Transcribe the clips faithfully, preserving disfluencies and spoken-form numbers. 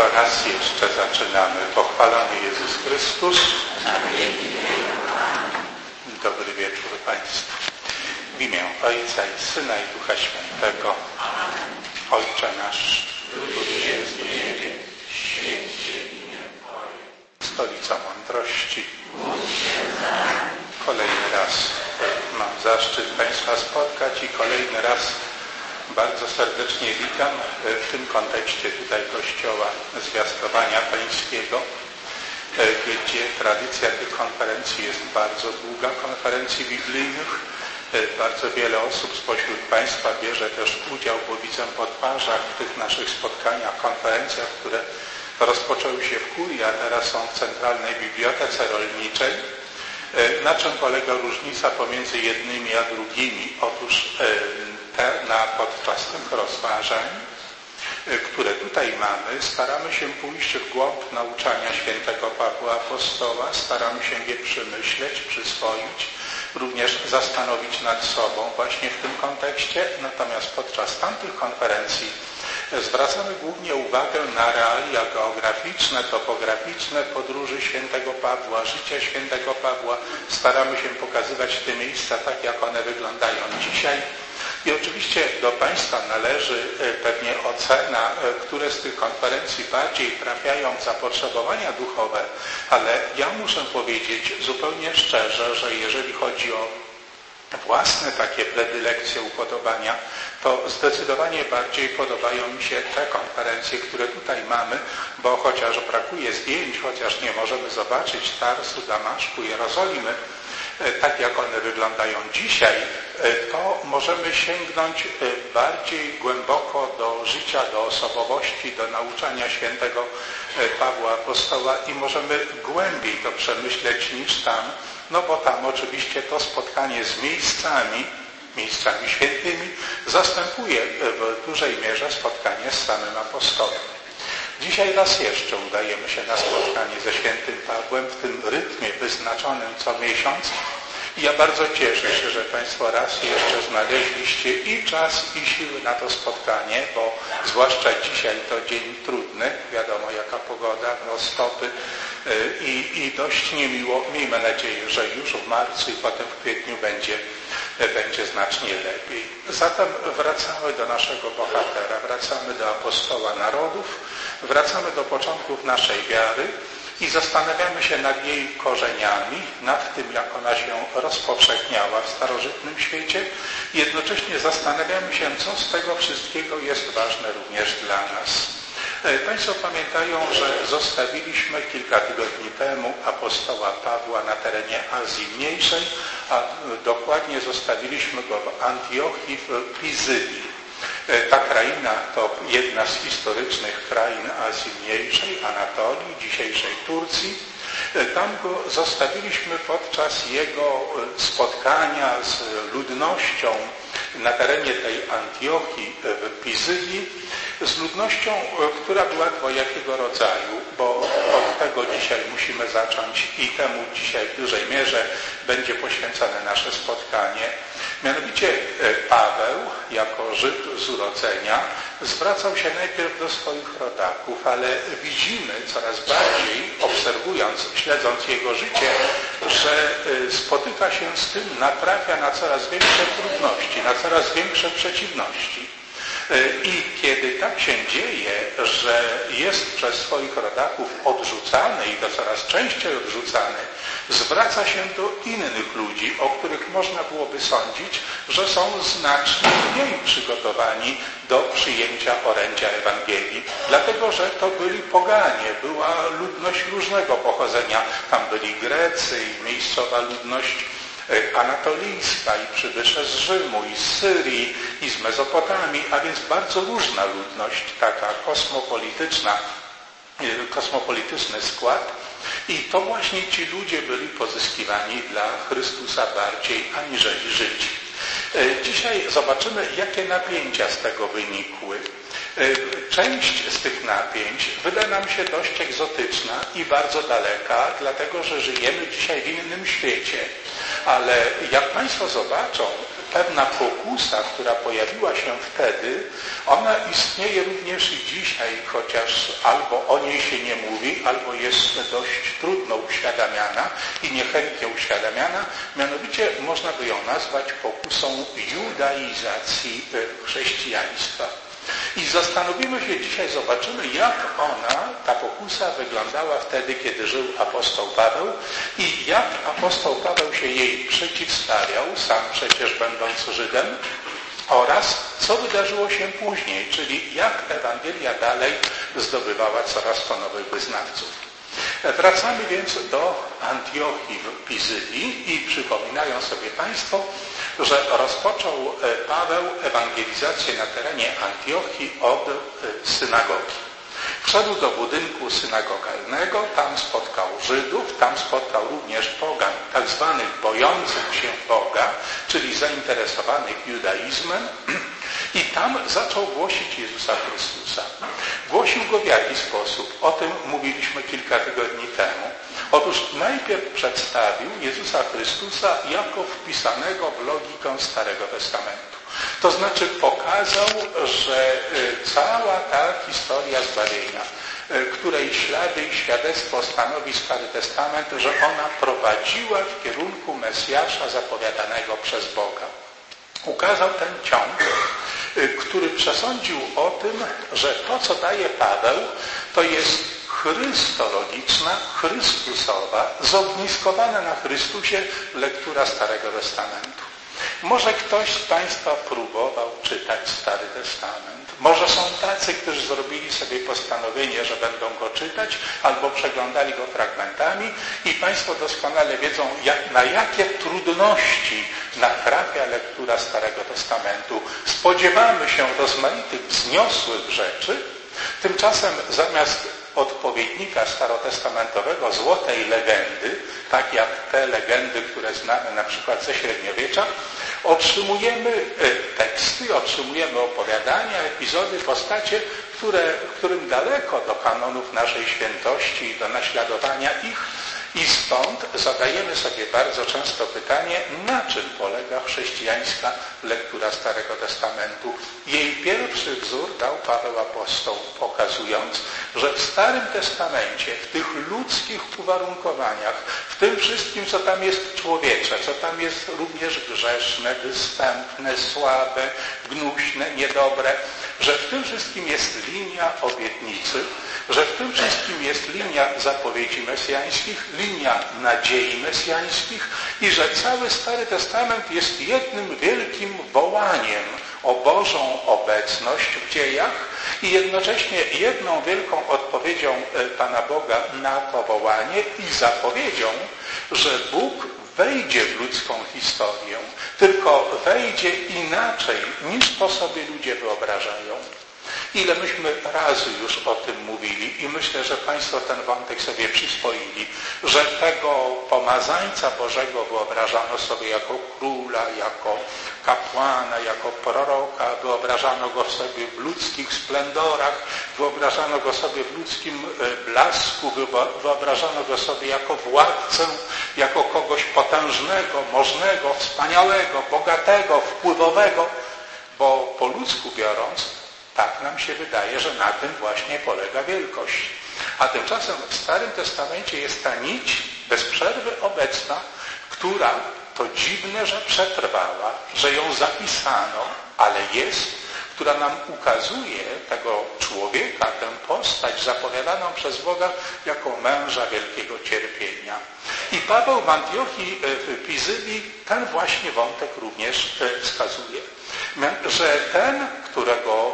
To raz jeszcze zaczynamy. Pochwalony Jezus Chrystus. Dobry wieczór Państwu. W imię Ojca i Syna i Ducha Świętego. Ojcze nasz, który jest w niebie, święć się imię Twoje. Stolica mądrości. Kolejny raz mam zaszczyt Państwa spotkać i kolejny raz bardzo serdecznie witam w tym kontekście tutaj Kościoła Zwiastowania Pańskiego, gdzie tradycja tych konferencji jest bardzo długa, konferencji biblijnych. Bardzo wiele osób spośród Państwa bierze też udział, bo widzę po twarzach w tych naszych spotkaniach, konferencjach, które rozpoczęły się w kurii, a teraz są w Centralnej Bibliotece Rolniczej. Na czym polega różnica pomiędzy jednymi a drugimi? Otóż te, na, podczas tych rozważań, które tutaj mamy, staramy się pójść w głąb nauczania świętego Pawła Apostoła, staramy się je przemyśleć, przyswoić, również zastanowić nad sobą właśnie w tym kontekście. Natomiast podczas tamtych konferencji zwracamy głównie uwagę na realia geograficzne, topograficzne podróży świętego Pawła, życia świętego Pawła. Staramy się pokazywać te miejsca tak, jak one wyglądają dzisiaj. I oczywiście do Państwa należy pewnie ocena, które z tych konferencji bardziej trafiają w zapotrzebowania duchowe, ale ja muszę powiedzieć zupełnie szczerze, że jeżeli chodzi o własne takie predylekcje, upodobania, to zdecydowanie bardziej podobają mi się te konferencje, które tutaj mamy, bo chociaż brakuje zdjęć, chociaż nie możemy zobaczyć Tarsu, Damaszku, Jerozolimy, tak jak one wyglądają dzisiaj, to możemy sięgnąć bardziej głęboko do życia, do osobowości, do nauczania świętego Pawła Apostoła i możemy głębiej to przemyśleć niż tam, no bo tam oczywiście to spotkanie z miejscami, miejscami świętymi zastępuje w dużej mierze spotkanie z samym apostołem. Dzisiaj raz jeszcze udajemy się na spotkanie ze świętym Pawłem w tym rytmie wyznaczonym co miesiąc. I ja bardzo cieszę się, że Państwo raz jeszcze znaleźliście i czas, i siły na to spotkanie, bo zwłaszcza dzisiaj to dzień trudny, wiadomo jaka pogoda, no stopy i, i dość niemiło. Miejmy nadzieję, że już w marcu i potem w kwietniu będzie, będzie znacznie lepiej. Zatem wracamy do naszego bohatera, wracamy do apostoła narodów, wracamy do początków naszej wiary i zastanawiamy się nad jej korzeniami, nad tym, jak ona się rozpowszechniała w starożytnym świecie. Jednocześnie zastanawiamy się, co z tego wszystkiego jest ważne również dla nas. Państwo pamiętają, że zostawiliśmy kilka tygodni temu apostoła Pawła na terenie Azji Mniejszej, a dokładnie zostawiliśmy go w Antiochii w Pizydii. Ta kraina to jedna z historycznych krain Azji Mniejszej, Anatolii, dzisiejszej Turcji. Tam go zostawiliśmy podczas jego spotkania z ludnością na terenie tej Antiochii w Pizydii, z ludnością, która była dwojakiego rodzaju, bo od tego dzisiaj musimy zacząć i temu dzisiaj w dużej mierze będzie poświęcone nasze spotkanie. Mianowicie Paweł, jako Żyd z urodzenia, zwracał się najpierw do swoich rodaków, ale widzimy coraz bardziej, obserwując, śledząc jego życie, że spotyka się z tym, natrafia na coraz większe trudności, na coraz większe przeciwności. I kiedy tak się dzieje, że jest przez swoich rodaków odrzucany i to coraz częściej odrzucany, zwraca się do innych ludzi, o których można byłoby sądzić, że są znacznie mniej przygotowani do przyjęcia orędzia Ewangelii. Dlatego, że to byli poganie, była ludność różnego pochodzenia. Tam byli Grecy i miejscowa ludność anatolijska i przybysze z Rzymu, i z Syrii, i z Mezopotamii, a więc bardzo różna ludność, taka kosmopolityczna, kosmopolityczny skład. I to właśnie ci ludzie byli pozyskiwani dla Chrystusa bardziej aniżeli Żydzi. Dzisiaj zobaczymy, jakie napięcia z tego wynikły. Część z tych napięć wyda nam się dość egzotyczna i bardzo daleka, dlatego że żyjemy dzisiaj w innym świecie. Ale jak Państwo zobaczą, pewna pokusa, która pojawiła się wtedy, ona istnieje również i dzisiaj, chociaż albo o niej się nie mówi, albo jest dość trudno uświadamiana i niechętnie uświadamiana, mianowicie można by ją nazwać pokusą judaizacji chrześcijaństwa. I zastanowimy się dzisiaj, zobaczymy, jak ona, ta pokusa, wyglądała wtedy, kiedy żył apostoł Paweł i jak apostoł Paweł się jej przeciwstawiał, sam przecież będąc Żydem, oraz co wydarzyło się później, czyli jak Ewangelia dalej zdobywała coraz to nowych wyznawców. Wracamy więc do Antiochii w Pizydii i przypominają sobie Państwo, że rozpoczął Paweł ewangelizację na terenie Antiochii od synagogi. Wszedł do budynku synagogalnego, tam spotkał Żydów, tam spotkał również pogan, tak zwanych bojących się Boga, czyli zainteresowanych judaizmem, i tam zaczął głosić Jezusa Chrystusa. Głosił Go w jaki sposób? O tym mówiliśmy kilka tygodni temu. Otóż najpierw przedstawił Jezusa Chrystusa jako wpisanego w logikę Starego Testamentu. To znaczy pokazał, że cała ta historia zbawienia, której ślady i świadectwo stanowi Stary Testament, że ona prowadziła w kierunku Mesjasza zapowiadanego przez Boga. Ukazał ten ciąg, który przesądził o tym, że to, co daje Paweł, to jest chrystologiczna, chrystusowa, zogniskowana na Chrystusie lektura Starego Testamentu. Może ktoś z Państwa próbował czytać Stary Testament. Może są tacy, którzy zrobili sobie postanowienie, że będą go czytać, albo przeglądali go fragmentami i Państwo doskonale wiedzą, jak, na jakie trudności natrafia lektura Starego Testamentu. Spodziewamy się rozmaitych wzniosłych rzeczy, tymczasem zamiast odpowiednika starotestamentowego złotej legendy, tak jak te legendy, które znamy na przykład ze średniowiecza, otrzymujemy teksty, otrzymujemy opowiadania, epizody, postacie, które, którym daleko do kanonów naszej świętości i do naśladowania ich. I stąd zadajemy sobie bardzo często pytanie, na czym polega chrześcijańska lektura Starego Testamentu. Jej pierwszy wzór dał Paweł Apostoł, pokazując, że w Starym Testamencie, w tych ludzkich uwarunkowaniach, w tym wszystkim, co tam jest człowiecze, co tam jest również grzeszne, występne, słabe, gnuśne, niedobre, że w tym wszystkim jest linia obietnicy, że w tym wszystkim jest linia zapowiedzi mesjańskich, linia nadziei mesjańskich i że cały Stary Testament jest jednym wielkim wołaniem o Bożą obecność w dziejach i jednocześnie jedną wielką odpowiedzią Pana Boga na to wołanie i zapowiedzią, że Bóg wejdzie w ludzką historię, tylko wejdzie inaczej niż to sobie ludzie wyobrażają. Ile myśmy razy już o tym mówili i myślę, że Państwo ten wątek sobie przyswoili, że tego pomazańca Bożego wyobrażano sobie jako króla, jako kapłana, jako proroka, wyobrażano go sobie w ludzkich splendorach, wyobrażano go sobie w ludzkim blasku, wyobrażano go sobie jako władcę, jako kogoś potężnego, możnego, wspaniałego, bogatego, wpływowego, bo po ludzku biorąc, tak nam się wydaje, że na tym właśnie polega wielkość. A tymczasem w Starym Testamencie jest ta nić bez przerwy obecna, która, to dziwne, że przetrwała, że ją zapisano, ale jest, która nam ukazuje tego człowieka, tę postać zapowiadaną przez Boga jako męża wielkiego cierpienia. I Paweł w Antiochii w Pizydii ten właśnie wątek również wskazuje, że ten, którego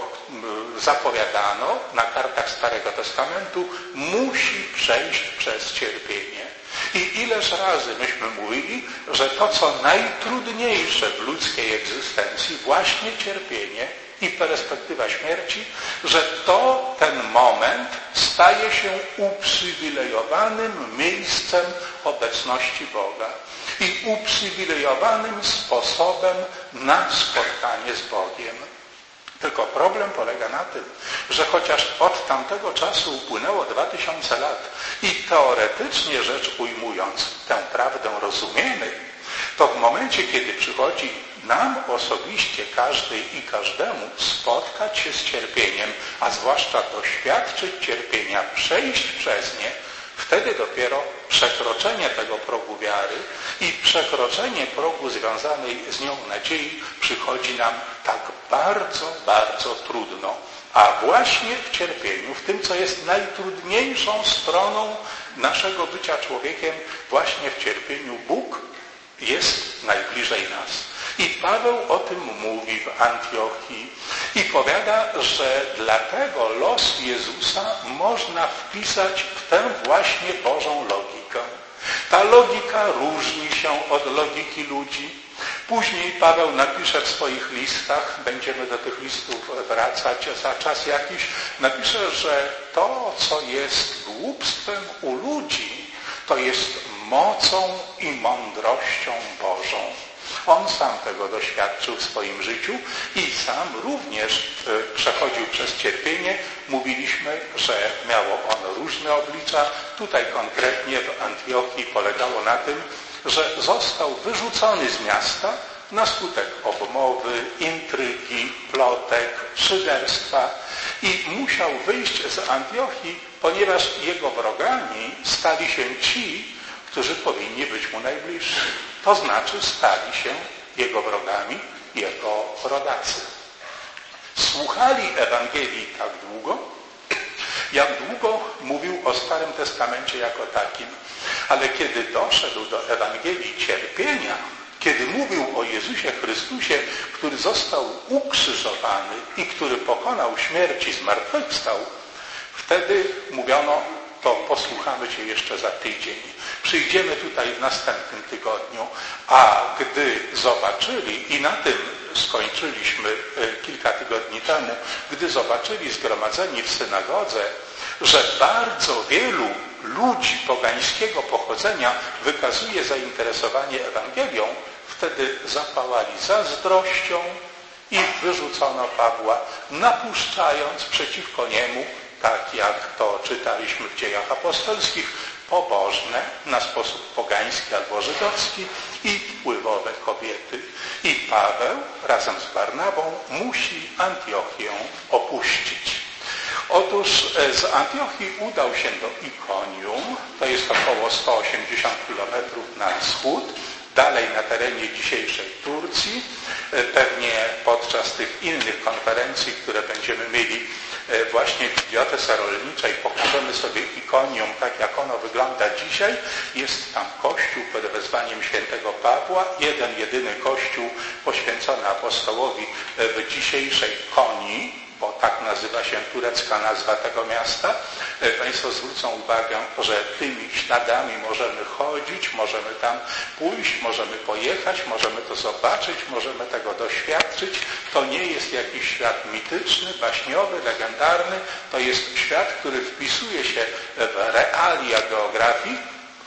zapowiadano na kartach Starego Testamentu, musi przejść przez cierpienie. I ileż razy myśmy mówili, że to, co najtrudniejsze w ludzkiej egzystencji, właśnie cierpienie i perspektywa śmierci, że to ten moment staje się uprzywilejowanym miejscem obecności Boga i uprzywilejowanym sposobem na spotkanie z Bogiem. Tylko problem polega na tym, że chociaż od tamtego czasu upłynęło dwa tysiące lat i teoretycznie rzecz ujmując tę prawdę rozumiemy, to w momencie, kiedy przychodzi nam osobiście, każdej i każdemu spotkać się z cierpieniem, a zwłaszcza doświadczyć cierpienia, przejść przez nie, wtedy dopiero przekroczenie tego progu wiary i przekroczenie progu związanej z nią nadziei przychodzi nam tak bardzo, bardzo trudno. A właśnie w cierpieniu, w tym, co jest najtrudniejszą stroną naszego bycia człowiekiem, właśnie w cierpieniu Bóg jest najbliżej nas. I Paweł o tym mówi w Antiochii i powiada, że dlatego los Jezusa można wpisać w tę właśnie Bożą logikę. Ta logika różni się od logiki ludzi. Później Paweł napisze w swoich listach, będziemy do tych listów wracać za czas jakiś, napisze, że to, co jest głupstwem u ludzi, to jest mocą i mądrością Bożą. On sam tego doświadczył w swoim życiu i sam również przechodził przez cierpienie. Mówiliśmy, że miało ono różne oblicza. Tutaj konkretnie w Antiochii polegało na tym, że został wyrzucony z miasta na skutek obmowy, intrygi, plotek, szyderstwa i musiał wyjść z Antiochii, ponieważ jego wrogami stali się ci, którzy powinni być mu najbliżsi. To znaczy stali się jego wrogami, jego rodacy. Słuchali Ewangelii tak długo, jak długo mówił o Starym Testamencie jako takim. Ale kiedy doszedł do Ewangelii cierpienia, kiedy mówił o Jezusie Chrystusie, który został ukrzyżowany i który pokonał śmierć i zmartwychwstał, wtedy mówiono, to posłuchamy Cię jeszcze za tydzień. Przyjdziemy tutaj w następnym tygodniu, a gdy zobaczyli, i na tym skończyliśmy kilka tygodni temu, gdy zobaczyli zgromadzeni w synagodze, że bardzo wielu ludzi pogańskiego pochodzenia wykazuje zainteresowanie Ewangelią, wtedy zapałali zazdrością i wyrzucono Pawła, napuszczając przeciwko niemu, tak jak to czytaliśmy w Dziejach Apostolskich, pobożne na sposób pogański albo żydowski i wpływowe kobiety. I Paweł razem z Barnabą musi Antiochię opuścić. Otóż z Antiochii udał się do Ikonium, to jest około sto osiemdziesiąt kilometrów na wschód, dalej na terenie dzisiejszej Turcji. Pewnie podczas tych innych konferencji, które będziemy mieli właśnie w Bibliotece Rolniczej, pokażemy sobie Ikonium, tak jak ono wygląda dzisiaj. Jest tam kościół pod wezwaniem świętego Pawła, jeden, jedyny kościół poświęcony apostołowi w dzisiejszej Konii, bo tak nazywa się turecka nazwa tego miasta. Państwo zwrócą uwagę, że tymi śladami możemy chodzić, możemy tam pójść, możemy pojechać, możemy to zobaczyć, możemy tego doświadczyć. To nie jest jakiś świat mityczny, baśniowy, legendarny. To jest świat, który wpisuje się w realia geografii,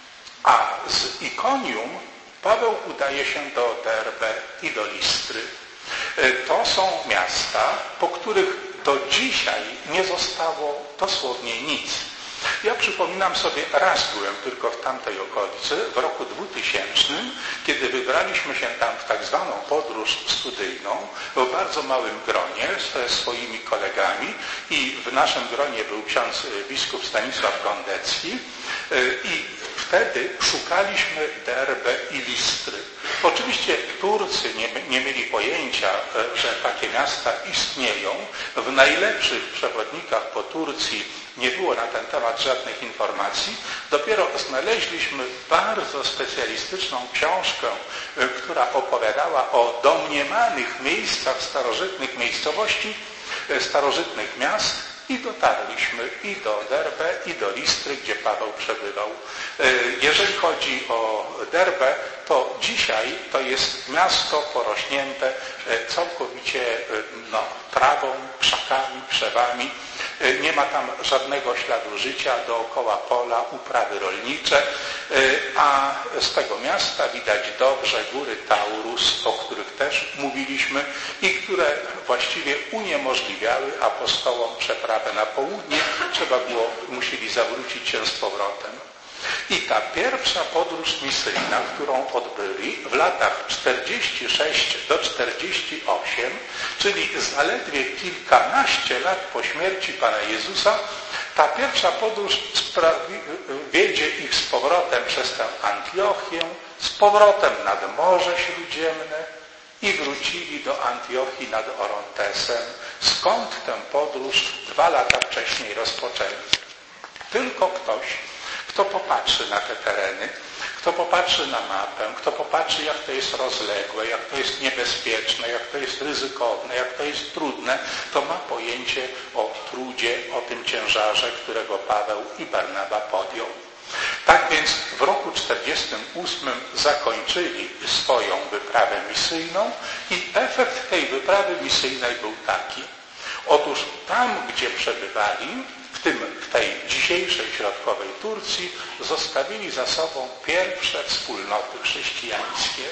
a z Ikonium Paweł udaje się do Derbe i do Listry. To są miasta, po których do dzisiaj nie zostało dosłownie nic. Ja przypominam sobie, raz byłem tylko w tamtej okolicy, w roku dwutysięcznym, kiedy wybraliśmy się tam w tak zwaną podróż studyjną, w bardzo małym gronie ze swoimi kolegami i w naszym gronie był ksiądz biskup Stanisław Gondecki i wtedy szukaliśmy Derbe i Listry. Oczywiście Turcy nie, nie mieli pojęcia, że takie miasta istnieją. W najlepszych przewodnikach po Turcji nie było na ten temat żadnych informacji. Dopiero znaleźliśmy bardzo specjalistyczną książkę, która opowiadała o domniemanych miejscach starożytnych miejscowości, starożytnych miast i dotarliśmy i do Derbe, i do Listry, gdzie Paweł przebywał. Jeżeli chodzi o Derbe, to dzisiaj to jest miasto porośnięte całkowicie no, trawą, krzakami, krzewami. Nie ma tam żadnego śladu życia, dookoła pola, uprawy rolnicze, a z tego miasta widać dobrze góry Taurus, o których też mówiliśmy i które właściwie uniemożliwiały apostołom przeprawę na południe. Trzeba było, musieli zawrócić się z powrotem. I ta pierwsza podróż misyjna, którą odbyli w latach czterdzieści sześć do czterdzieści osiem, czyli zaledwie kilkanaście lat po śmierci Pana Jezusa, ta pierwsza podróż sprawi, wiedzie ich z powrotem przez tę Antiochię, z powrotem nad Morze Śródziemne i wrócili do Antiochii nad Orontesem, skąd tę podróż dwa lata wcześniej rozpoczęli. Tylko ktoś, kto popatrzy na te tereny, kto popatrzy na mapę, kto popatrzy, jak to jest rozległe, jak to jest niebezpieczne, jak to jest ryzykowne, jak to jest trudne, to ma pojęcie o trudzie, o tym ciężarze, którego Paweł i Barnaba podjął. Tak więc w roku czterdziestym ósmym zakończyli swoją wyprawę misyjną i efekt tej wyprawy misyjnej był taki. Otóż tam, gdzie przebywali, w tym w tej dzisiejszej środkowej Turcji, zostawili za sobą pierwsze wspólnoty chrześcijańskie.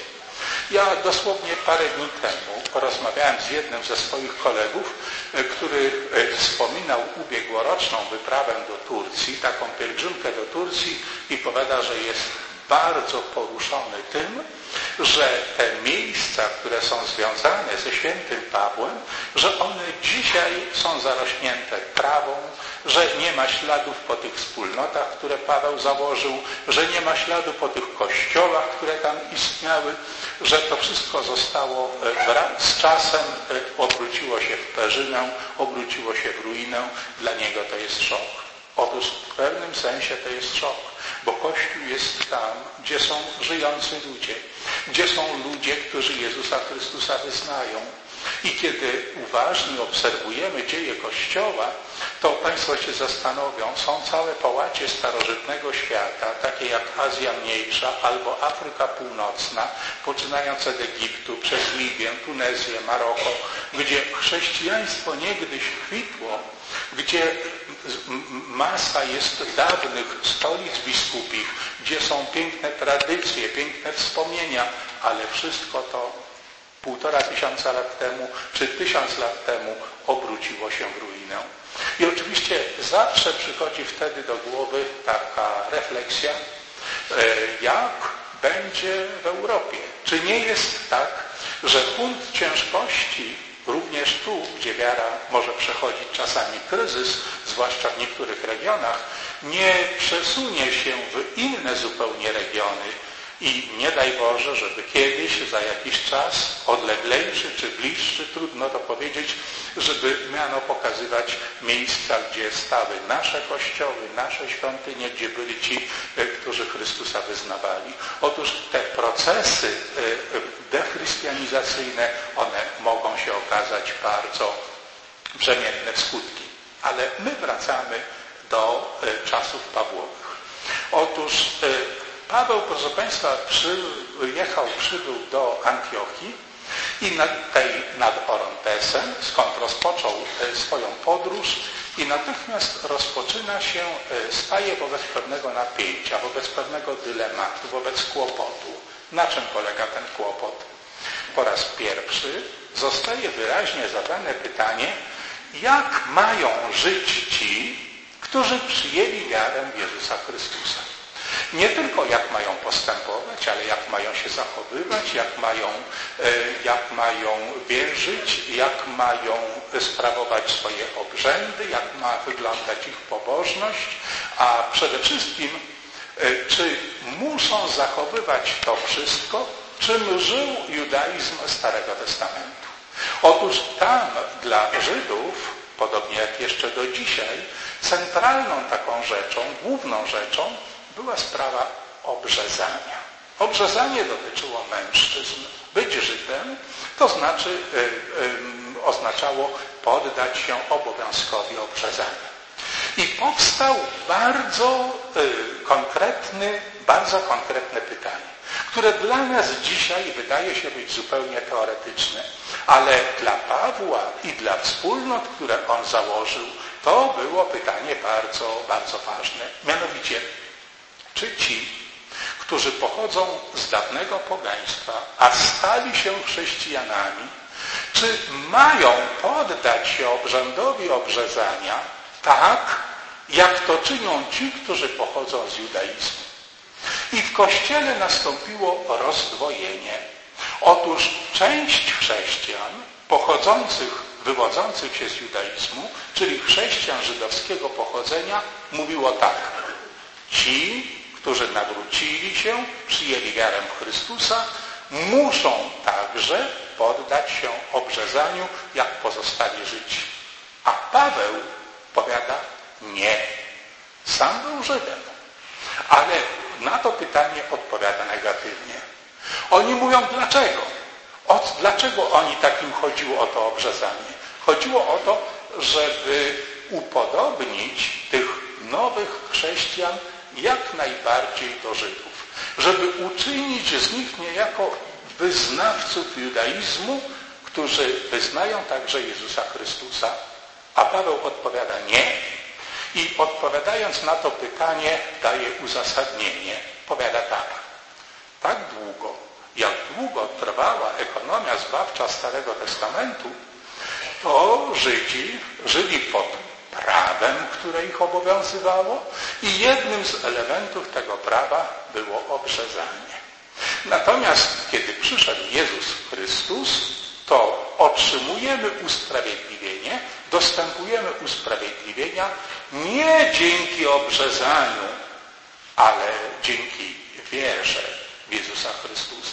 Ja dosłownie parę dni temu porozmawiałem z jednym ze swoich kolegów, który wspominał ubiegłoroczną wyprawę do Turcji, taką pielgrzymkę do Turcji i powiada, że jest bardzo poruszony tym, że te miejsca, które są związane ze świętym Pawłem, że one dzisiaj są zarośnięte trawą, że nie ma śladów po tych wspólnotach, które Paweł założył, że nie ma śladu po tych kościołach, które tam istniały, że to wszystko zostało z czasem, obróciło się w perzynę, obróciło się w ruinę. Dla niego to jest szok. Otóż w pewnym sensie to jest szok, bo Kościół jest tam, gdzie są żyjący ludzie, gdzie są ludzie, którzy Jezusa Chrystusa wyznają. I kiedy uważnie obserwujemy dzieje Kościoła, to Państwo się zastanowią, są całe połacie starożytnego świata, takie jak Azja Mniejsza albo Afryka Północna, poczynając od Egiptu, przez Libię, Tunezję, Maroko, gdzie chrześcijaństwo niegdyś kwitło, gdzie masa jest dawnych stolic biskupich, gdzie są piękne tradycje, piękne wspomnienia, ale wszystko to półtora tysiąca lat temu, czy tysiąc lat temu obróciło się w ruinę. I oczywiście zawsze przychodzi wtedy do głowy taka refleksja, jak będzie w Europie. Czy nie jest tak, że punkt ciężkości również tu, gdzie wiara może przechodzić czasami kryzys, zwłaszcza w niektórych regionach, nie przesunie się w inne zupełnie regiony, i nie daj Boże, żeby kiedyś, za jakiś czas, odleglejszy czy bliższy, trudno to powiedzieć, żeby miano pokazywać miejsca, gdzie stały nasze kościoły, nasze świątynie, gdzie byli ci, którzy Chrystusa wyznawali. Otóż te procesy dechrystianizacyjne, one mogą się okazać bardzo brzemienne w skutki. Ale my wracamy do czasów Pawłowych. Otóż Paweł, proszę Państwa, przyjechał, przybył do Antiochii i nad, tej, nad Orontesem, skąd rozpoczął swoją podróż i natychmiast rozpoczyna się, staje wobec pewnego napięcia, wobec pewnego dylematu, wobec kłopotu. Na czym polega ten kłopot? Po raz pierwszy zostaje wyraźnie zadane pytanie, jak mają żyć ci, którzy przyjęli wiarę w Jezusa Chrystusa. Nie tylko jak mają postępować, ale jak mają się zachowywać, jak mają, jak mają wierzyć, jak mają sprawować swoje obrzędy, jak ma wyglądać ich pobożność, a przede wszystkim, czy muszą zachowywać to wszystko, czym żył judaizm Starego Testamentu. Otóż tam dla Żydów, podobnie jak jeszcze do dzisiaj, centralną taką rzeczą, główną rzeczą była sprawa obrzezania. Obrzezanie dotyczyło mężczyzn. Być Żydem to znaczy y, y, oznaczało poddać się obowiązkowi obrzezania. I powstał bardzo y, konkretny, bardzo konkretne pytanie, które dla nas dzisiaj wydaje się być zupełnie teoretyczne, ale dla Pawła i dla wspólnot, które on założył, to było pytanie bardzo, bardzo ważne. Mianowicie, czy ci, którzy pochodzą z dawnego pogaństwa, a stali się chrześcijanami, czy mają poddać się obrzędowi obrzezania tak, jak to czynią ci, którzy pochodzą z judaizmu. I w Kościele nastąpiło rozdwojenie. Otóż część chrześcijan pochodzących, wywodzących się z judaizmu, czyli chrześcijan żydowskiego pochodzenia, mówiło tak: ci, którzy nawrócili się, przyjęli wiarę w Chrystusa, muszą także poddać się obrzezaniu, jak pozostali Żydzi. A Paweł powiada: nie. Sam był Żydem, ale na to pytanie odpowiada negatywnie. Oni mówią dlaczego? O, dlaczego oni takim chodziło o to obrzezanie? Chodziło o to, żeby upodobnić tych nowych chrześcijan jak najbardziej do Żydów. Żeby uczynić z nich niejako wyznawców judaizmu, którzy wyznają także Jezusa Chrystusa. A Paweł odpowiada nie. I odpowiadając na to pytanie daje uzasadnienie. Powiada tak: tak długo, jak długo trwała ekonomia zbawcza Starego Testamentu, to Żydzi żyli pod prawem, które ich obowiązywało, i jednym z elementów tego prawa było obrzezanie. Natomiast kiedy przyszedł Jezus Chrystus, to otrzymujemy usprawiedliwienie, dostępujemy usprawiedliwienia nie dzięki obrzezaniu, ale dzięki wierze w Jezusa Chrystusa.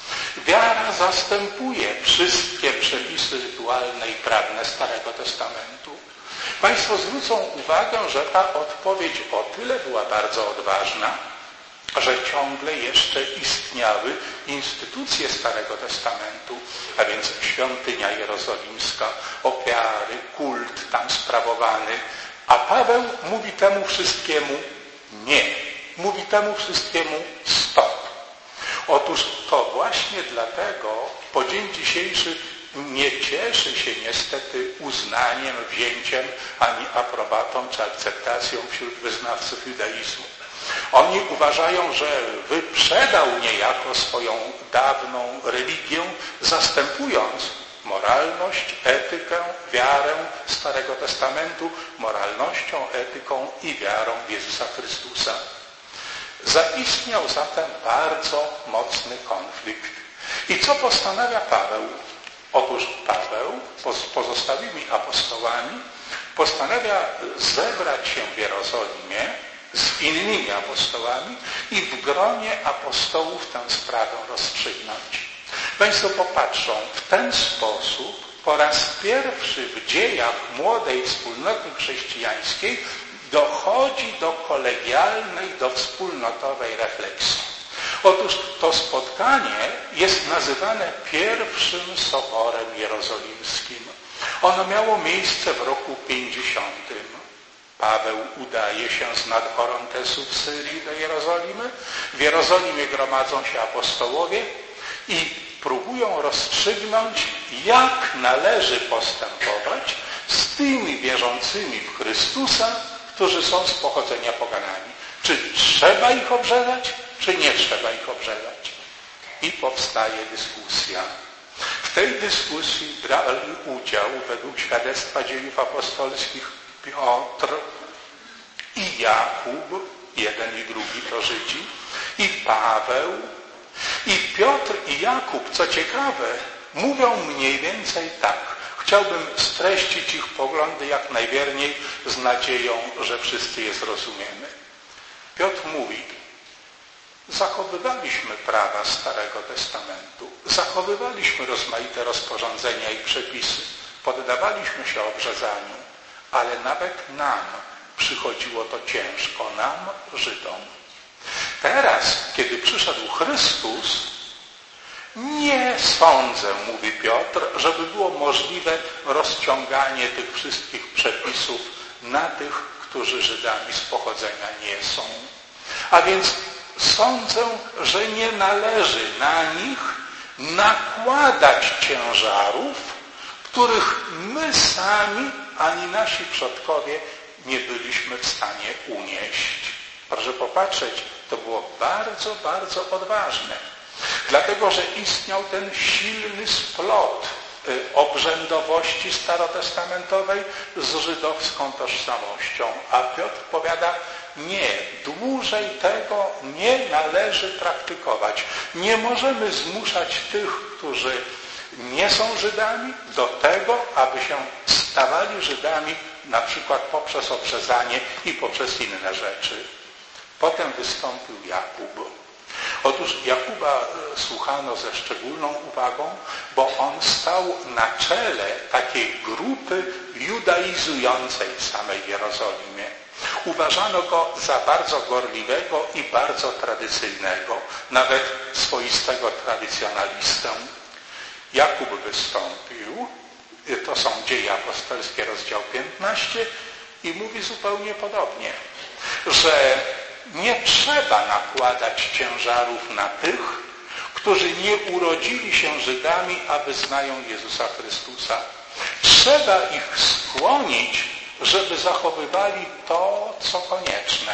Wiara zastępuje wszystkie przepisy rytualne i prawne Starego Testamentu. Państwo zwrócą uwagę, że ta odpowiedź o tyle była bardzo odważna, że ciągle jeszcze istniały instytucje Starego Testamentu, a więc świątynia jerozolimska, ofiary, kult tam sprawowany, a Paweł mówi temu wszystkiemu nie. Mówi temu wszystkiemu stop. Otóż to właśnie dlatego po dzień dzisiejszy nie cieszy się niestety uznaniem, wzięciem, ani aprobatą czy akceptacją wśród wyznawców judaizmu. Oni uważają, że wyprzedał niejako swoją dawną religię, zastępując moralność, etykę, wiarę Starego Testamentu moralnością, etyką i wiarą w Jezusa Chrystusa. Zaistniał zatem bardzo mocny konflikt. I co postanawia Paweł? Otóż Paweł z pozostałymi apostołami postanawia zebrać się w Jerozolimie z innymi apostołami i w gronie apostołów tę sprawę rozstrzygnąć. Państwo popatrzą, w ten sposób po raz pierwszy w dziejach młodej wspólnoty chrześcijańskiej dochodzi do kolegialnej, do wspólnotowej refleksji. Otóż to spotkanie jest nazywane pierwszym Soborem Jerozolimskim. Ono miało miejsce w roku pięćdziesiątym. Paweł udaje się z nad Orontesu w Syrii do Jerozolimy. W Jerozolimie gromadzą się apostołowie i próbują rozstrzygnąć, jak należy postępować z tymi wierzącymi w Chrystusa, którzy są z pochodzenia poganami. Czy trzeba ich obrzezać, czy nie trzeba ich obrzezać? I powstaje dyskusja. W tej dyskusji brali udział według świadectwa dziejów apostolskich Piotr i Jakub, jeden i drugi to Żydzi, i Paweł. I Piotr i Jakub, co ciekawe, mówią mniej więcej tak. Chciałbym streścić ich poglądy jak najwierniej z nadzieją, że wszyscy je zrozumiemy. Piotr mówi: zachowywaliśmy prawa Starego Testamentu, zachowywaliśmy rozmaite rozporządzenia i przepisy, poddawaliśmy się obrzezaniu, ale nawet nam przychodziło to ciężko, nam, Żydom. Teraz, kiedy przyszedł Chrystus, nie sądzę, mówi Piotr, żeby było możliwe rozciąganie tych wszystkich przepisów na tych, którzy Żydami z pochodzenia nie są. A więc sądzę, że nie należy na nich nakładać ciężarów, których my sami ani nasi przodkowie nie byliśmy w stanie unieść. Proszę popatrzeć, to było bardzo, bardzo odważne. Dlatego, że istniał ten silny splot obrzędowości starotestamentowej z żydowską tożsamością. A Piotr powiada, nie, dłużej tego nie należy praktykować. Nie możemy zmuszać tych, którzy nie są Żydami, do tego, aby się stawali Żydami na przykład poprzez obrzezanie i poprzez inne rzeczy. Potem wystąpił Jakub. Otóż Jakuba słuchano ze szczególną uwagą, bo on stał na czele takiej grupy judaizującej w samej Jerozolimie. Uważano go za bardzo gorliwego i bardzo tradycyjnego, nawet swoistego tradycjonalistę. Jakub wystąpił, to są Dzieje Apostolskie, rozdział piętnasty, i mówi zupełnie podobnie, że nie trzeba nakładać ciężarów na tych, którzy nie urodzili się Żydami, a wyznają Jezusa Chrystusa. Trzeba ich skłonić, żeby zachowywali to, co konieczne.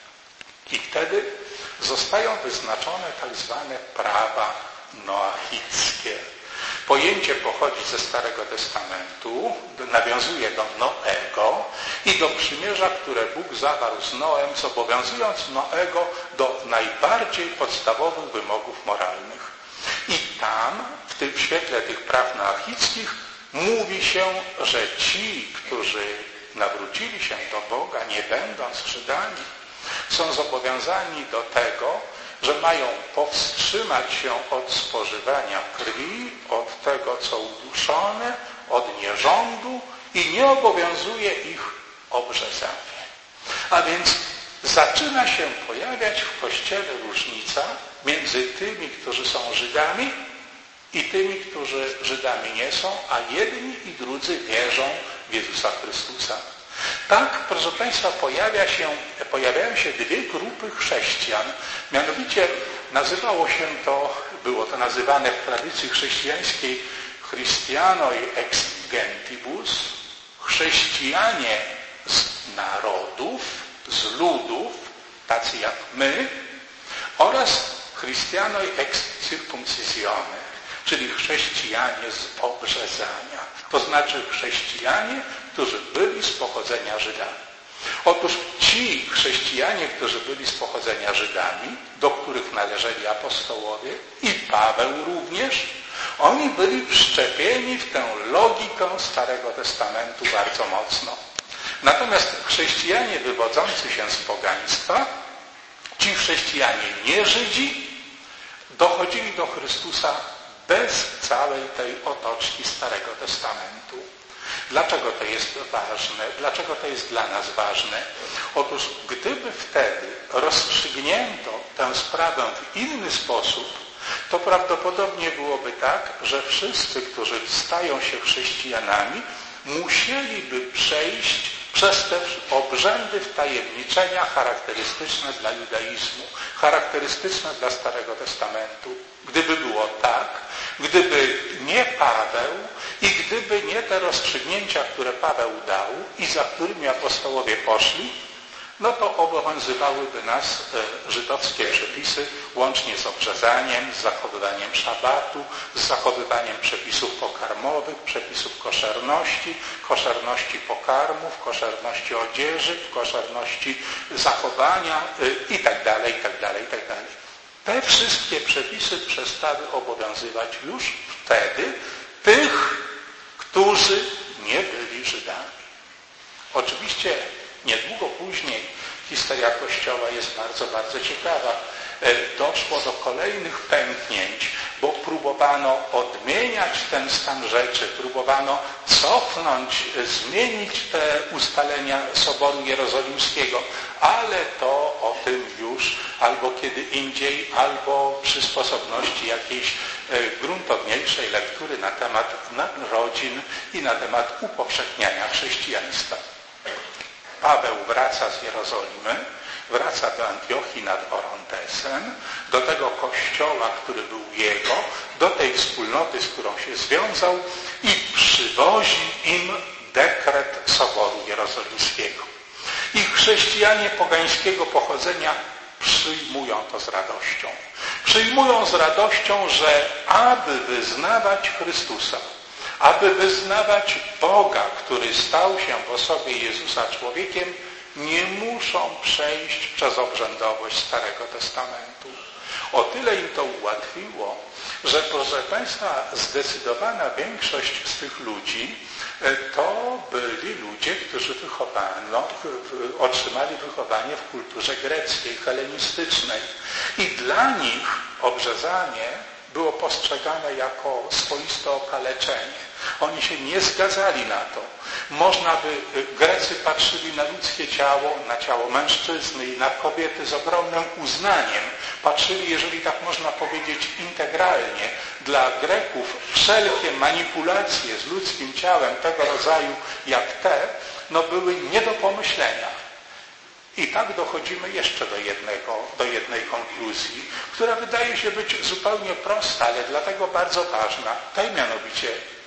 I wtedy zostają wyznaczone tak zwane prawa noachickie. Pojęcie pochodzi ze Starego Testamentu, nawiązuje do Noego i do przymierza, które Bóg zawarł z Noem, zobowiązując Noego do najbardziej podstawowych wymogów moralnych. I tam, w tym w świetle tych praw noachickich, mówi się, że ci, którzy nawrócili się do Boga, nie będąc Żydami, są zobowiązani do tego, że mają powstrzymać się od spożywania krwi, od tego, co uduszone, od nierządu i nie obowiązuje ich obrzezanie. A więc zaczyna się pojawiać w Kościele różnica między tymi, którzy są Żydami i tymi, którzy Żydami nie są, a jedni i drudzy wierzą w Jezusa Chrystusa. Tak, proszę Państwa, pojawia się, pojawiają się dwie grupy chrześcijan. Mianowicie nazywało się to, było to nazywane w tradycji chrześcijańskiej Christianoi ex gentibus, chrześcijanie z narodów, z ludów, tacy jak my, oraz Christianoi ex circumcisione, czyli chrześcijanie z obrzezania. To znaczy chrześcijanie, którzy byli z pochodzenia Żydami. Otóż ci chrześcijanie, którzy byli z pochodzenia Żydami, do których należeli apostołowie i Paweł również, oni byli wszczepieni w tę logikę Starego Testamentu bardzo mocno. Natomiast chrześcijanie wywodzący się z pogaństwa, ci chrześcijanie nie Żydzi, dochodzili do Chrystusa bez całej tej otoczki Starego Testamentu. Dlaczego to jest ważne? Dlaczego to jest dla nas ważne? Otóż gdyby wtedy rozstrzygnięto tę sprawę w inny sposób, to prawdopodobnie byłoby tak, że wszyscy, którzy stają się chrześcijanami, musieliby przejść przez te obrzędy wtajemniczenia charakterystyczne dla judaizmu, charakterystyczne dla Starego Testamentu. Gdyby było tak, gdyby nie Paweł i gdyby nie te rozstrzygnięcia, które Paweł dał i za którymi apostołowie poszli, no to obowiązywałyby nas żydowskie przepisy, łącznie z obrzezaniem, z zachowywaniem szabatu, z zachowywaniem przepisów pokarmowych, przepisów koszerności, koszerności pokarmów, koszerności odzieży, koszerności zachowania itd., itd., itd. Te wszystkie przepisy przestały obowiązywać już wtedy tych, którzy nie byli Żydami. Oczywiście niedługo później historia Kościoła jest bardzo, bardzo ciekawa. Doszło do kolejnych pęknięć, bo próbowano odmieniać ten stan rzeczy, próbowano cofnąć, zmienić te ustalenia Soboru Jerozolimskiego, ale to o tym już albo kiedy indziej, albo przy sposobności jakiejś gruntowniejszej lektury na temat narodzin i na temat upowszechniania chrześcijaństwa. Paweł wraca z Jerozolimy, wraca do Antiochii nad Orontesem, do tego kościoła, który był jego, do tej wspólnoty, z którą się związał i przywozi im dekret Soboru Jerozolimskiego. I chrześcijanie pogańskiego pochodzenia przyjmują to z radością. Przyjmują z radością, że aby wyznawać Chrystusa, aby wyznawać Boga, który stał się w osobie Jezusa człowiekiem, nie muszą przejść przez obrzędowość Starego Testamentu. O tyle im to ułatwiło, że proszę Państwa, zdecydowana większość z tych ludzi to byli ludzie, którzy wychowano, otrzymali wychowanie w kulturze greckiej, helenistycznej. I dla nich obrzezanie było postrzegane jako swoiste okaleczenie. Oni się nie zgadzali na to. Można by, Grecy patrzyli na ludzkie ciało, na ciało mężczyzny i na kobiety z ogromnym uznaniem. Patrzyli, jeżeli tak można powiedzieć, integralnie. Dla Greków wszelkie manipulacje z ludzkim ciałem tego rodzaju jak te, no były nie do pomyślenia. I tak dochodzimy jeszcze do, jednego, do jednej konkluzji, która wydaje się być zupełnie prosta, ale dlatego bardzo ważna. Tej mianowicie,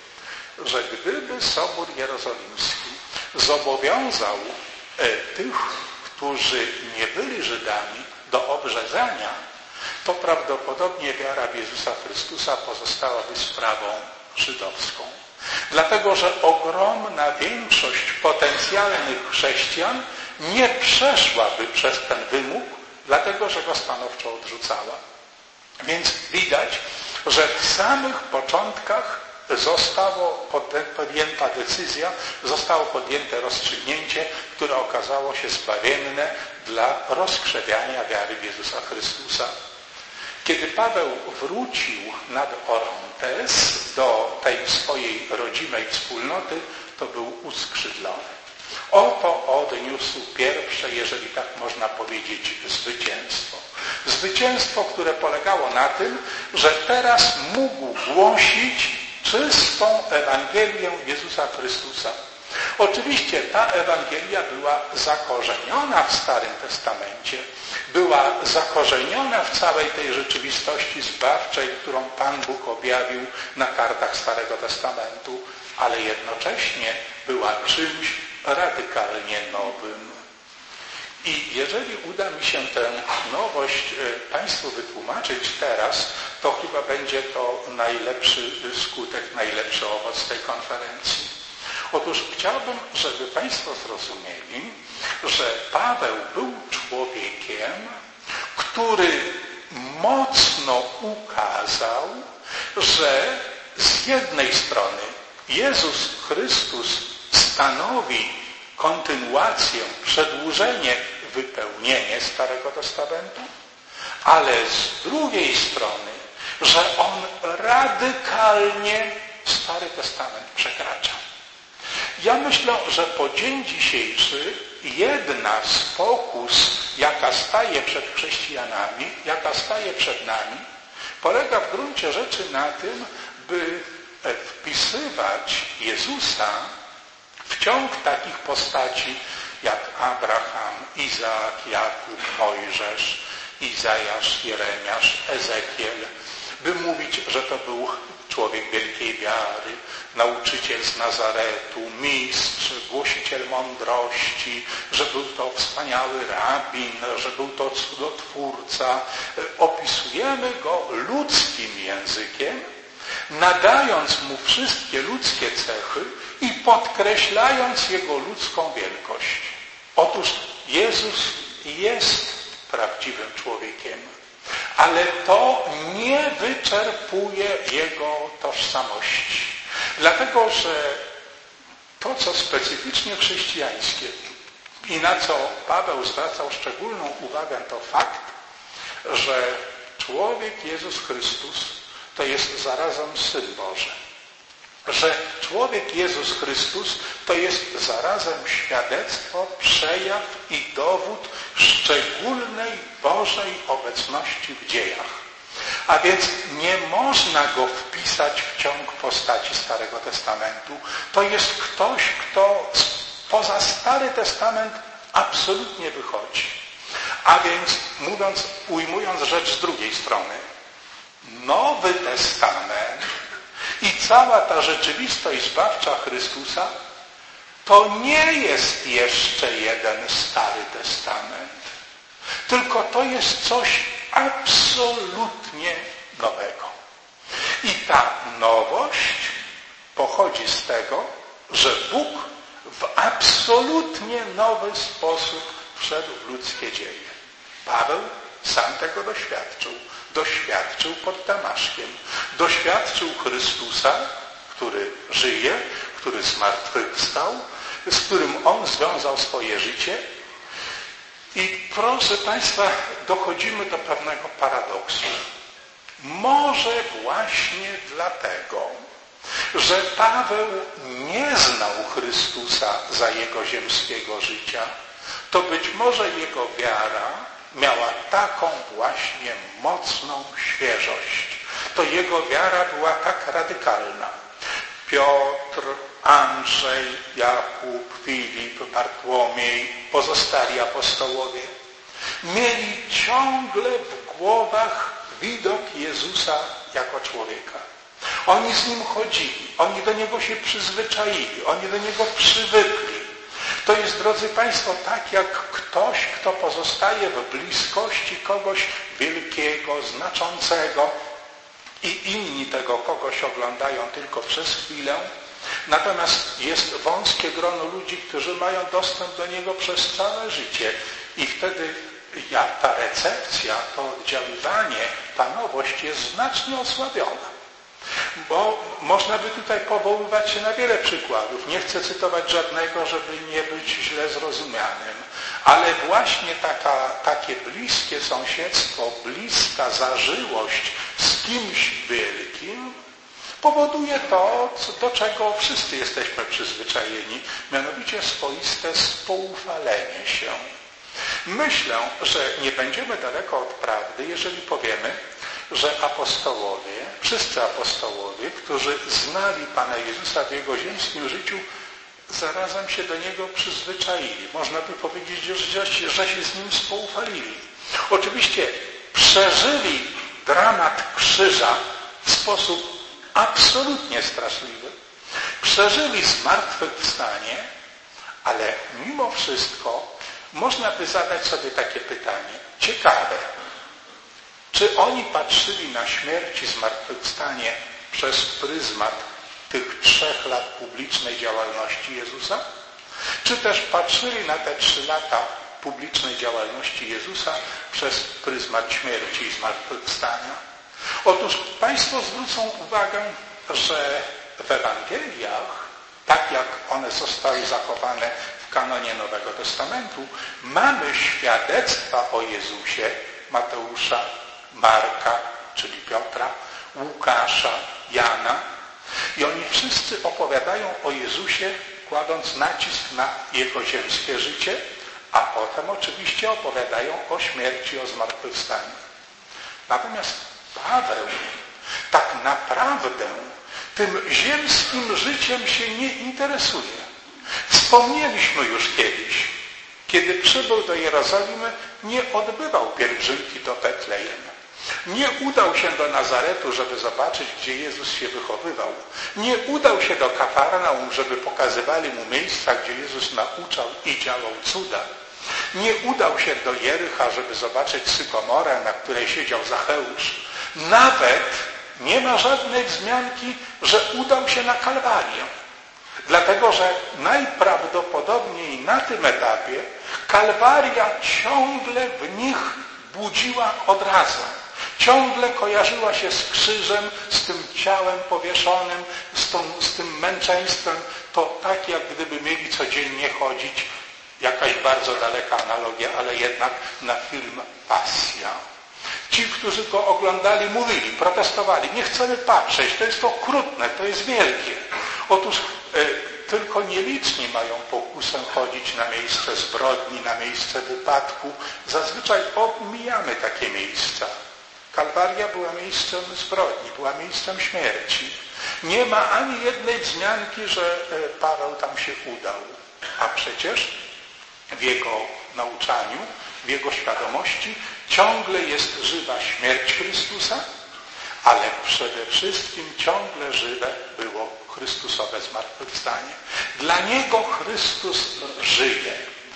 że gdyby Sobór Jerozolimski zobowiązał tych, którzy nie byli Żydami, do obrzezania, to prawdopodobnie wiara w Jezusa Chrystusa pozostałaby sprawą żydowską. Dlatego, że ogromna większość potencjalnych chrześcijan nie przeszłaby przez ten wymóg, dlatego, że go stanowczo odrzucała. Więc widać, że w samych początkach zostało podjęta decyzja, zostało podjęte rozstrzygnięcie, które okazało się zbawienne dla rozkrzewiania wiary w Jezusa Chrystusa. Kiedy Paweł wrócił nad Orontes do tej swojej rodzimej wspólnoty, to był uskrzydlony. Oto odniósł pierwsze, jeżeli tak można powiedzieć, zwycięstwo. Zwycięstwo, które polegało na tym, że teraz mógł głosić czystą Ewangelię Jezusa Chrystusa. Oczywiście ta Ewangelia była zakorzeniona w Starym Testamencie, była zakorzeniona w całej tej rzeczywistości zbawczej, którą Pan Bóg objawił na kartach Starego Testamentu, ale jednocześnie była czymś radykalnie nowym. I jeżeli uda mi się tę nowość Państwu wytłumaczyć teraz, to chyba będzie to najlepszy skutek, najlepszy owoc tej konferencji. Otóż chciałbym, żeby Państwo zrozumieli, że Paweł był człowiekiem, który mocno ukazał, że z jednej strony Jezus Chrystus stanowi kontynuację, przedłużenie, wypełnienie Starego Testamentu, ale z drugiej strony, że on radykalnie Stary Testament przekracza. Ja myślę, że po dzień dzisiejszy jedna z pokus, jaka staje przed chrześcijanami, jaka staje przed nami, polega w gruncie rzeczy na tym, by wpisywać Jezusa w ciąg takich postaci jak Abraham, Izaak, Jakub, Mojżesz, Izajasz, Jeremiasz, Ezekiel, by mówić, że to był człowiek wielkiej wiary, nauczyciel z Nazaretu, mistrz, głosiciel mądrości, że był to wspaniały rabin, że był to cudotwórca. Opisujemy go ludzkim językiem, nadając mu wszystkie ludzkie cechy i podkreślając jego ludzką wielkość. Otóż Jezus jest prawdziwym człowiekiem, ale to nie wyczerpuje jego tożsamości. Dlatego, że to, co specyficznie chrześcijańskie i na co Paweł zwracał szczególną uwagę, to fakt, że człowiek Jezus Chrystus to jest zarazem Syn Boży. Że człowiek Jezus Chrystus to jest zarazem świadectwo, przejaw i dowód szczególnej Bożej obecności w dziejach. A więc nie można go wpisać w ciąg postaci Starego Testamentu. To jest ktoś, kto poza Stary Testament absolutnie wychodzi. A więc mówiąc, ujmując rzecz z drugiej strony, Nowy Testament i cała ta rzeczywistość zbawcza Chrystusa to nie jest jeszcze jeden Stary Testament, tylko to jest coś absolutnie nowego. I ta nowość pochodzi z tego, że Bóg w absolutnie nowy sposób wszedł w ludzkie dzieje. Paweł sam tego doświadczył. Doświadczył pod Damaszkiem. Doświadczył Chrystusa, który żyje, który zmartwychwstał, z którym on związał swoje życie. I proszę Państwa, dochodzimy do pewnego paradoksu. Może właśnie dlatego, że Paweł nie znał Chrystusa za jego ziemskiego życia, to być może jego wiara miała taką właśnie mocną świeżość. To jego wiara była tak radykalna. Piotr, Andrzej, Jakub, Filip, Bartłomiej, pozostali apostołowie mieli ciągle w głowach widok Jezusa jako człowieka. Oni z Nim chodzili, oni do Niego się przyzwyczaili, oni do Niego przywykli. To jest, drodzy Państwo, tak jak ktoś, kto pozostaje w bliskości kogoś wielkiego, znaczącego i inni tego kogoś oglądają tylko przez chwilę. Natomiast jest wąskie grono ludzi, którzy mają dostęp do Niego przez całe życie i wtedy ja, ta recepcja, to oddziaływanie, ta nowość jest znacznie osłabiona. Bo można by tutaj powoływać się na wiele przykładów. Nie chcę cytować żadnego, żeby nie być źle zrozumianym. Ale właśnie taka, takie bliskie sąsiedztwo, bliska zażyłość z kimś wielkim powoduje to, do czego wszyscy jesteśmy przyzwyczajeni, mianowicie swoiste spoufalenie się. Myślę, że nie będziemy daleko od prawdy, jeżeli powiemy, że apostołowie, wszyscy apostołowie, którzy znali Pana Jezusa w Jego ziemskim życiu, zarazem się do Niego przyzwyczaili. Można by powiedzieć, że, że się z Nim spoufalili. Oczywiście przeżyli dramat krzyża w sposób absolutnie straszliwy. Przeżyli zmartwychwstanie, ale mimo wszystko można by zadać sobie takie pytanie. Ciekawe. Czy oni patrzyli na śmierć i zmartwychwstanie przez pryzmat tych trzech lat publicznej działalności Jezusa? Czy też patrzyli na te trzy lata publicznej działalności Jezusa przez pryzmat śmierci i zmartwychwstania? Otóż Państwo zwrócą uwagę, że w Ewangeliach, tak jak one zostały zachowane w kanonie Nowego Testamentu, mamy świadectwa o Jezusie Mateusza, Marka, czyli Piotra, Łukasza, Jana. I oni wszyscy opowiadają o Jezusie, kładąc nacisk na Jego ziemskie życie, a potem oczywiście opowiadają o śmierci, o zmartwychwstaniu. Natomiast Paweł tak naprawdę tym ziemskim życiem się nie interesuje. Wspomnieliśmy już kiedyś, kiedy przybył do Jerozolimy, nie odbywał pielgrzymki do Betlejem. Nie udał się do Nazaretu, żeby zobaczyć, gdzie Jezus się wychowywał. Nie udał się do Kafarnaum, żeby pokazywali mu miejsca, gdzie Jezus nauczał i działał cuda. Nie udał się do Jericha, żeby zobaczyć sykomorę, na której siedział Zacheusz. Nawet nie ma żadnej wzmianki, że udał się na Kalwarię. Dlatego, że najprawdopodobniej na tym etapie Kalwaria ciągle w nich budziła odrazę. Ciągle kojarzyła się z krzyżem, z tym ciałem powieszonym, z, tą, z tym męczeństwem. To tak, jak gdyby mieli codziennie chodzić, jakaś bardzo daleka analogia, ale jednak na film Pasja. Ci, którzy go oglądali, mówili, protestowali. Nie chcemy patrzeć, to jest okrutne, to jest wielkie. Otóż e, tylko nieliczni mają pokusę chodzić na miejsce zbrodni, na miejsce wypadku. Zazwyczaj omijamy takie miejsca. Kalwaria była miejscem zbrodni, była miejscem śmierci. Nie ma ani jednej wzmianki, że Paweł tam się udał. A przecież w jego nauczaniu, w jego świadomości ciągle jest żywa śmierć Chrystusa, ale przede wszystkim ciągle żywe było Chrystusowe zmartwychwstanie. Dla Niego Chrystus żyje.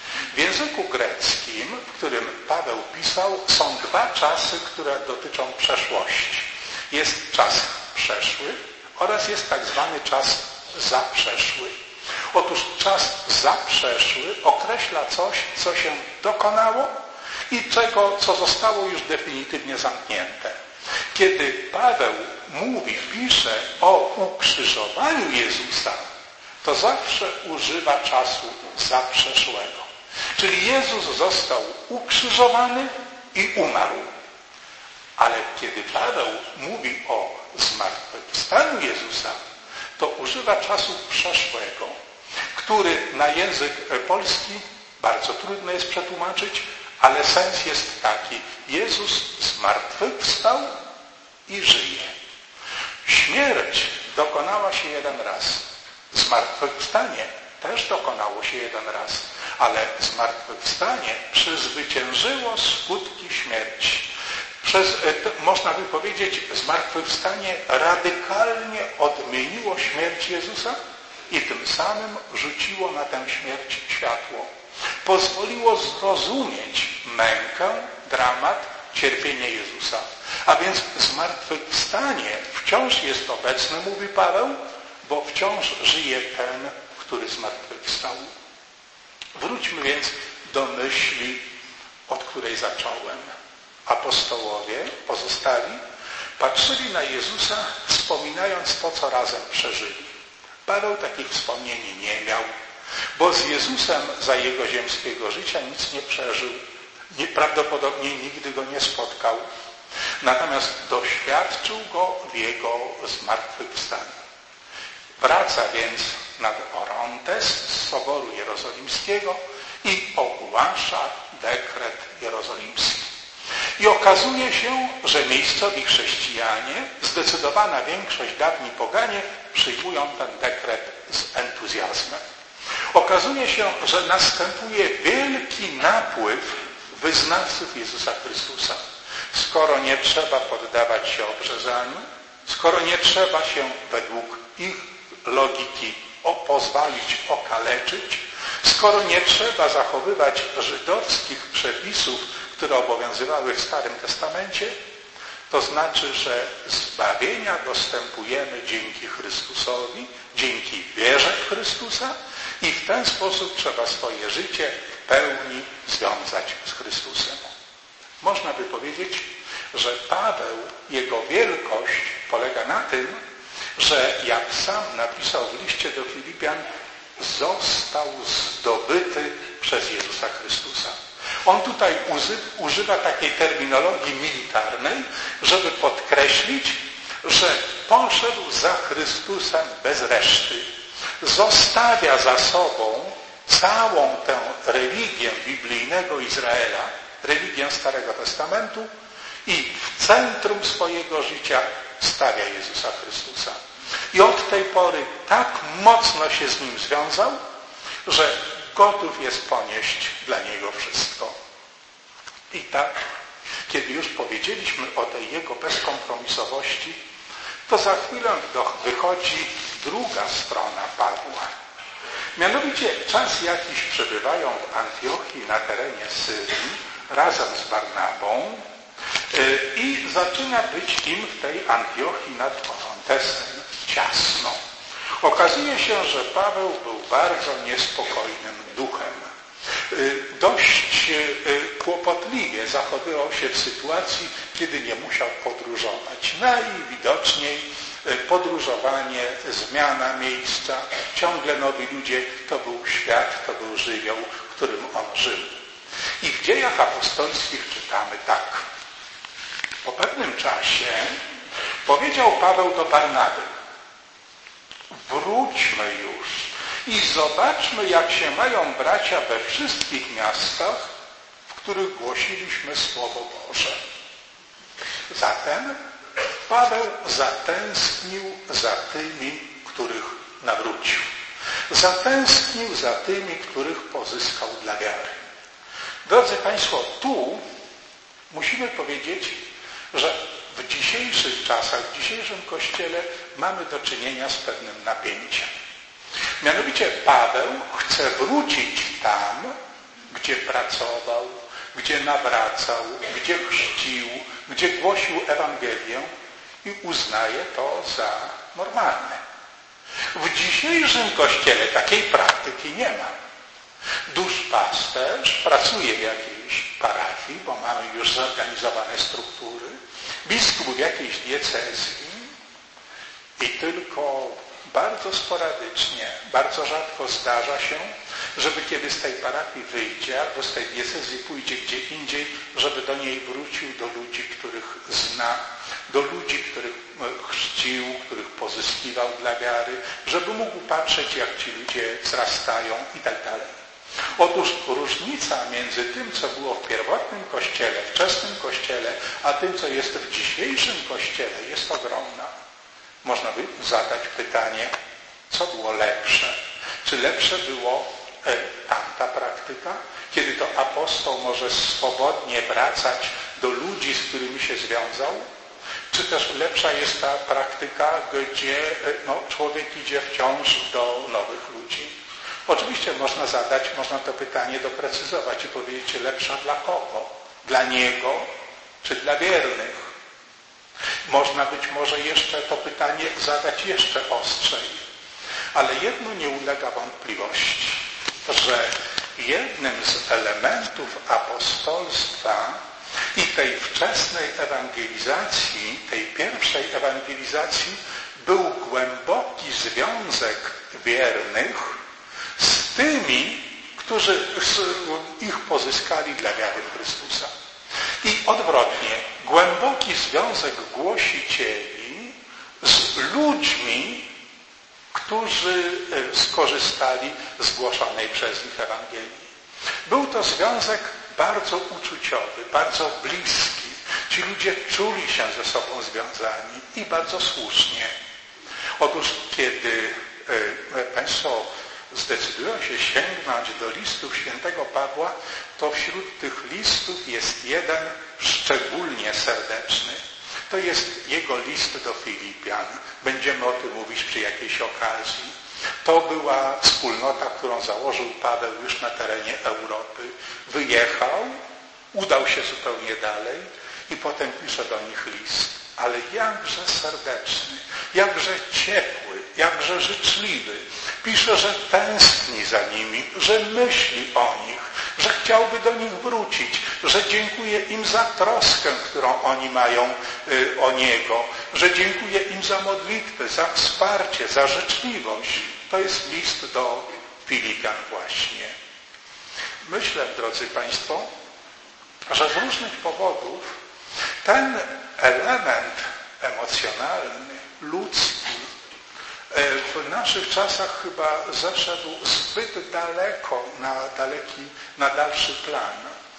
W języku greckim, w którym Paweł pisał, są dwa czasy, które dotyczą przeszłości. Jest czas przeszły oraz jest tak zwany czas zaprzeszły. Otóż czas zaprzeszły określa coś, co się dokonało i czego, co zostało już definitywnie zamknięte. Kiedy Paweł mówi, pisze o ukrzyżowaniu Jezusa, to zawsze używa czasu zaprzeszłego. Czyli Jezus został ukrzyżowany i umarł. Ale kiedy Paweł mówi o zmartwychwstaniu Jezusa, to używa czasu przeszłego, który na język polski bardzo trudno jest przetłumaczyć, ale sens jest taki. Jezus zmartwychwstał i żyje. Śmierć dokonała się jeden raz. Zmartwychwstanie też dokonało się jeden raz, ale zmartwychwstanie przezwyciężyło skutki śmierci. Przez, można by powiedzieć, zmartwychwstanie radykalnie odmieniło śmierć Jezusa i tym samym rzuciło na tę śmierć światło. Pozwoliło zrozumieć mękę, dramat, cierpienie Jezusa. A więc zmartwychwstanie wciąż jest obecne, mówi Paweł, bo wciąż żyje ten, który zmartwychwstał. Wróćmy więc do myśli, od której zacząłem. Apostołowie pozostali patrzyli na Jezusa, wspominając to, co razem przeżyli. Paweł takich wspomnień nie miał, bo z Jezusem za jego ziemskiego życia nic nie przeżył. Prawdopodobnie nigdy go nie spotkał. Natomiast doświadczył go w jego zmartwychwstaniu. Wraca więc nad Orontes z Soboru Jerozolimskiego i ogłasza dekret jerozolimski. I okazuje się, że miejscowi chrześcijanie, zdecydowana większość dawni poganie, przyjmują ten dekret z entuzjazmem. Okazuje się, że następuje wielki napływ wyznawców Jezusa Chrystusa. Skoro nie trzeba poddawać się obrzezaniu, skoro nie trzeba się według ich logiki pozwolić okaleczyć, skoro nie trzeba zachowywać żydowskich przepisów, które obowiązywały w Starym Testamencie, to znaczy, że zbawienia dostępujemy dzięki Chrystusowi, dzięki wierze w Chrystusa i w ten sposób trzeba swoje życie w pełni związać z Chrystusem. Można by powiedzieć, że Paweł, jego wielkość polega na tym, że jak sam napisał w liście do Filipian, został zdobyty przez Jezusa Chrystusa. On tutaj używa takiej terminologii militarnej, żeby podkreślić, że poszedł za Chrystusem bez reszty. Zostawia za sobą całą tę religię biblijnego Izraela, religię Starego Testamentu i w centrum swojego życia stawia Jezusa Chrystusa. I od tej pory tak mocno się z Nim związał, że gotów jest ponieść dla Niego wszystko. I tak, kiedy już powiedzieliśmy o tej Jego bezkompromisowości, to za chwilę wychodzi druga strona Pawła. Mianowicie czas jakiś przebywają w Antiochii na terenie Syrii razem z Barnabą i zaczyna być im w tej Antiochii nad Orontesem ciasno. Okazuje się, że Paweł był bardzo niespokojnym duchem. Dość kłopotliwie zachowywał się w sytuacji, kiedy nie musiał podróżować. Najwidoczniej podróżowanie, zmiana miejsca, ciągle nowi ludzie, to był świat, to był żywioł, w którym on żył. I w Dziejach Apostolskich czytamy tak. Po pewnym czasie powiedział Paweł do Barnaby: wróćmy już i zobaczmy, jak się mają bracia we wszystkich miastach, w których głosiliśmy Słowo Boże. Zatem Paweł zatęsknił za tymi, których nawrócił. Zatęsknił za tymi, których pozyskał dla wiary. Drodzy Państwo, tu musimy powiedzieć, że w dzisiejszych czasach, w dzisiejszym Kościele mamy do czynienia z pewnym napięciem. Mianowicie Paweł chce wrócić tam, gdzie pracował, gdzie nawracał, gdzie chrzcił, gdzie głosił Ewangelię i uznaje to za normalne. W dzisiejszym Kościele takiej praktyki nie ma. Duszpasterz pracuje w jakiejś parafii, bo mamy już zorganizowane struktury, biskup w jakiejś diecezji i tylko bardzo sporadycznie, bardzo rzadko zdarza się, żeby kiedy z tej parafii wyjdzie albo z tej diecezji pójdzie gdzie indziej, żeby do niej wrócił, do ludzi, których zna, do ludzi, których chrzcił, których pozyskiwał dla wiary, żeby mógł patrzeć, jak ci ludzie wzrastają i tak dalej. Otóż różnica między tym, co było w pierwotnym Kościele, wczesnym Kościele, a tym, co jest w dzisiejszym Kościele, jest ogromna. Można by zadać pytanie, co było lepsze? Czy lepsze było e, tamta praktyka, kiedy to apostoł może swobodnie wracać do ludzi, z którymi się związał? Czy też lepsza jest ta praktyka, gdzie no, człowiek idzie wciąż do nowych ludzi? Oczywiście można zadać, można to pytanie doprecyzować i powiedzieć, lepsza dla kogo? Dla niego czy dla wiernych? Można być może jeszcze to pytanie zadać jeszcze ostrzej. Ale jedno nie ulega wątpliwości, że jednym z elementów apostolstwa i tej wczesnej ewangelizacji, tej pierwszej ewangelizacji był głęboki związek wiernych z tymi, którzy ich pozyskali dla wiary w Chrystusa. I odwrotnie, głęboki związek głosicieli z ludźmi, którzy skorzystali z głoszonej przez nich Ewangelii. Był to związek bardzo uczuciowy, bardzo bliski. Ci ludzie czuli się ze sobą związani i bardzo słusznie. Otóż kiedy Państwo zdecydują się sięgnąć do listów świętego Pawła, to wśród tych listów jest jeden szczególnie serdeczny. To jest jego list do Filipian. Będziemy o tym mówić przy jakiejś okazji. To była wspólnota, którą założył Paweł już na terenie Europy. Wyjechał, udał się zupełnie dalej i potem pisze do nich list. Ale jakże serdeczny, jakże ciepły, jakże życzliwy. Pisze, że tęskni za nimi, że myśli o nich, że chciałby do nich wrócić, że dziękuję im za troskę, którą oni mają y, o Niego, że dziękuję im za modlitwę, za wsparcie, za życzliwość. To jest list do Filipian właśnie. Myślę, drodzy Państwo, że z różnych powodów ten element emocjonalny, ludzki, w naszych czasach chyba zeszedł zbyt daleko na daleki, na dalszy plan,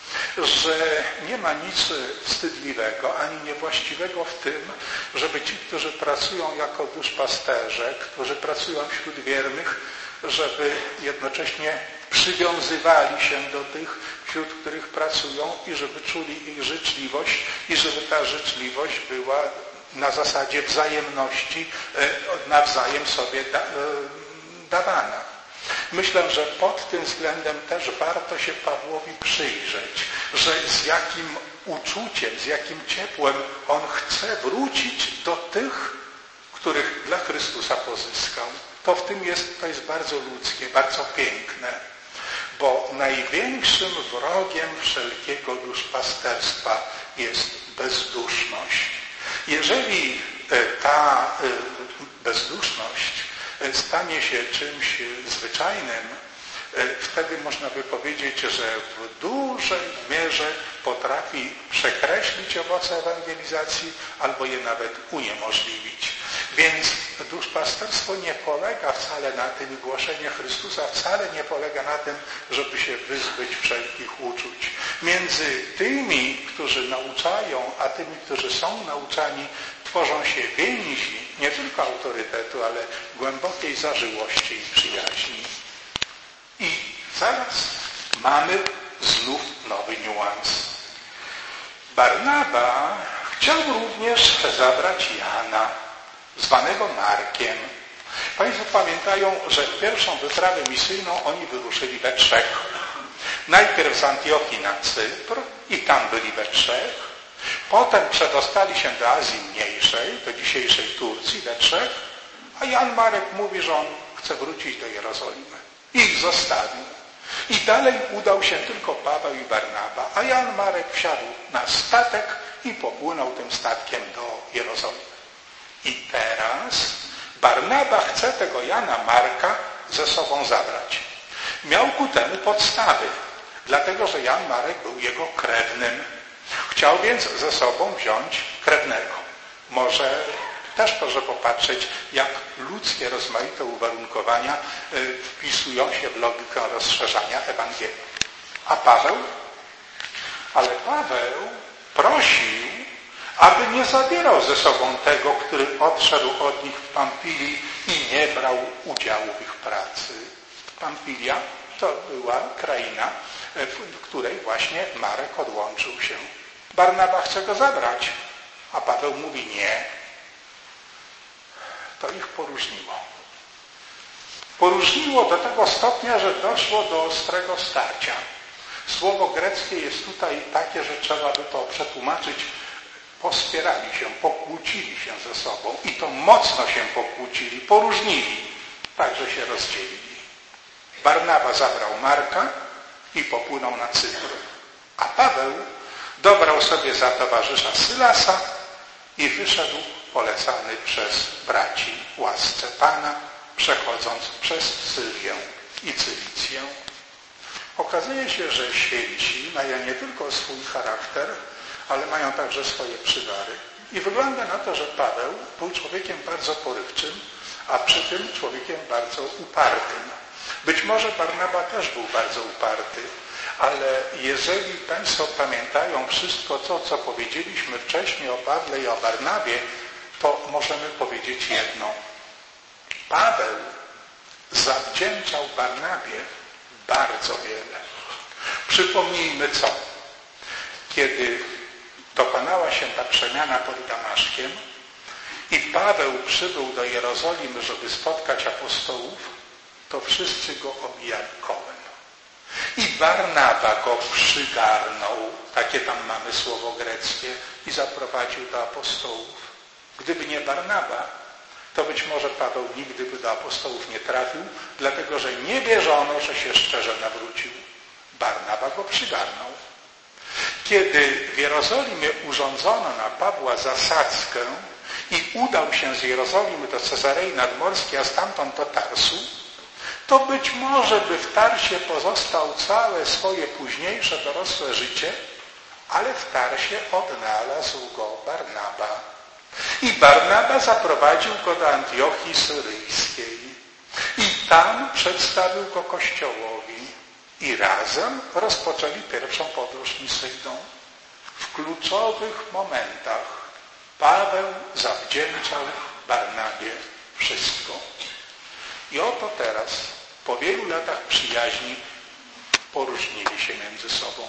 że nie ma nic wstydliwego ani niewłaściwego w tym, żeby ci, którzy pracują jako duszpasterze, którzy pracują wśród wiernych, żeby jednocześnie przywiązywali się do tych, wśród których pracują i żeby czuli ich życzliwość i żeby ta życzliwość była na zasadzie wzajemności nawzajem sobie da, dawana. Myślę, że pod tym względem też warto się Pawłowi przyjrzeć, że z jakim uczuciem, z jakim ciepłem on chce wrócić do tych, których dla Chrystusa pozyskał. To w tym jest, to jest bardzo ludzkie, bardzo piękne, bo największym wrogiem wszelkiego duszpasterstwa jest bezduszność. Jeżeli ta bezduszność stanie się czymś zwyczajnym, wtedy można by powiedzieć, że w dużej mierze potrafi przekreślić owoce ewangelizacji albo je nawet uniemożliwić. Więc duszpasterstwo nie polega wcale na tym, głoszenie Chrystusa wcale nie polega na tym, żeby się wyzbyć wszelkich uczuć. Między tymi, którzy nauczają, a tymi, którzy są nauczani, tworzą się więzi nie tylko autorytetu, ale głębokiej zażyłości i przyjaźni. I zaraz mamy znów nowy niuans. Barnaba chciał również zabrać Jana, zwanego Markiem. Państwo pamiętają, że w pierwszą wyprawę misyjną oni wyruszyli we trzech. Najpierw z Antiochii na Cypr i tam byli we trzech. Potem przedostali się do Azji Mniejszej, do dzisiejszej Turcji we trzech. A Jan Marek mówi, że on chce wrócić do Jerozolimy. I ich zostawił. I dalej udał się tylko Paweł i Barnaba, a Jan Marek wsiadł na statek i popłynął tym statkiem do Jerozolimy. I teraz Barnaba chce tego Jana Marka ze sobą zabrać. Miał ku temu podstawy, dlatego że Jan Marek był jego krewnym. Chciał więc ze sobą wziąć krewnego. Może też proszę popatrzeć, jak ludzkie rozmaite uwarunkowania wpisują się w logikę rozszerzania Ewangelii. A Paweł? Ale Paweł prosił, aby nie zabierał ze sobą tego, który odszedł od nich w Pamfilii i nie brał udziału w ich pracy. Pamfilia to była kraina, w której właśnie Marek odłączył się. Barnaba chce go zabrać, a Paweł mówi nie. To ich poróżniło. Poróżniło do tego stopnia, że doszło do ostrego starcia. Słowo greckie jest tutaj takie, że trzeba by to przetłumaczyć. Pospierali się, pokłócili się ze sobą i to mocno się pokłócili, poróżnili, tak że się rozdzielili. Barnaba zabrał Marka i popłynął na Cypr, a Paweł dobrał sobie za towarzysza Sylasa i wyszedł polecany przez braci łasce Pana, przechodząc przez Sylwię i Cylicję. Okazuje się, że święci mają nie tylko swój charakter, ale mają także swoje przywary. I wygląda na to, że Paweł był człowiekiem bardzo porywczym, a przy tym człowiekiem bardzo upartym. Być może Barnaba też był bardzo uparty, ale jeżeli Państwo pamiętają wszystko to, co powiedzieliśmy wcześniej o Pawle i o Barnabie, to możemy powiedzieć jedno. Paweł zawdzięczał Barnabie bardzo wiele. Przypomnijmy co? Kiedy dokonała się ta przemiana pod Damaszkiem i Paweł przybył do Jerozolimy, żeby spotkać apostołów, to wszyscy go obijali kołem. I Barnaba go przygarnął, takie tam mamy słowo greckie, i zaprowadził do apostołów. Gdyby nie Barnaba, to być może Paweł nigdy by do apostołów nie trafił, dlatego że nie wierzono, że się szczerze nawrócił. Barnaba go przygarnął. Kiedy w Jerozolimie urządzono na Pawła zasadzkę i udał się z Jerozolimy do Cezarei Nadmorskiej, a stamtąd do Tarsu, to być może by w Tarsie pozostał całe swoje późniejsze dorosłe życie, ale w Tarsie odnalazł go Barnaba. I Barnaba zaprowadził go do Antiochii Syryjskiej i tam przedstawił go Kościołowi i razem rozpoczęli pierwszą podróż misyjną. W kluczowych momentach Paweł zawdzięczał Barnabie wszystko. I oto teraz, po wielu latach przyjaźni, poróżnili się między sobą.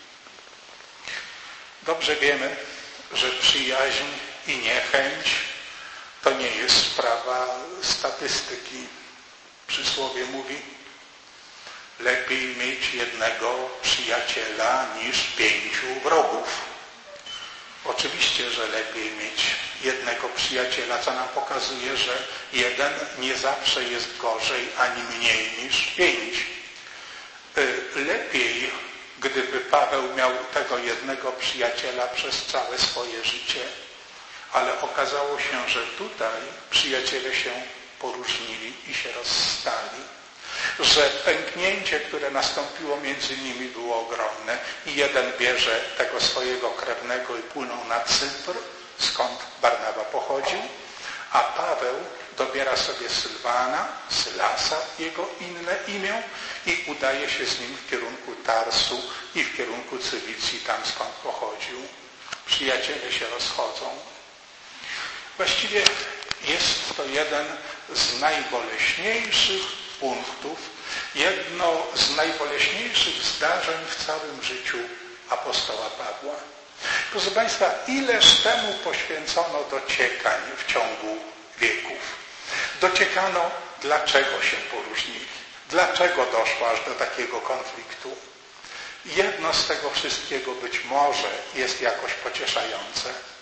Dobrze wiemy, że przyjaźń i niechęć to nie jest sprawa statystyki. Przysłowie mówi, lepiej mieć jednego przyjaciela niż pięciu wrogów. Oczywiście, że lepiej mieć jednego przyjaciela, co nam pokazuje, że jeden nie zawsze jest gorzej ani mniej niż pięć. Lepiej, gdyby Paweł miał tego jednego przyjaciela przez całe swoje życie, ale okazało się, że tutaj przyjaciele się poróżnili i się rozstali, że pęknięcie, które nastąpiło między nimi, było ogromne i jeden bierze tego swojego krewnego i płynął na Cypr, skąd Barnaba pochodził, a Paweł dobiera sobie Sylwana, Sylasa, jego inne imię, i udaje się z nim w kierunku Tarsu i w kierunku Cylicji, tam skąd pochodził. Przyjaciele się rozchodzą. Właściwie jest to jeden z najboleśniejszych punktów, jedno z najboleśniejszych zdarzeń w całym życiu apostoła Pawła. Proszę Państwa, ileż temu poświęcono dociekań w ciągu wieków. Dociekano, dlaczego się poróżnili, dlaczego doszło aż do takiego konfliktu. Jedno z tego wszystkiego być może jest jakoś pocieszające.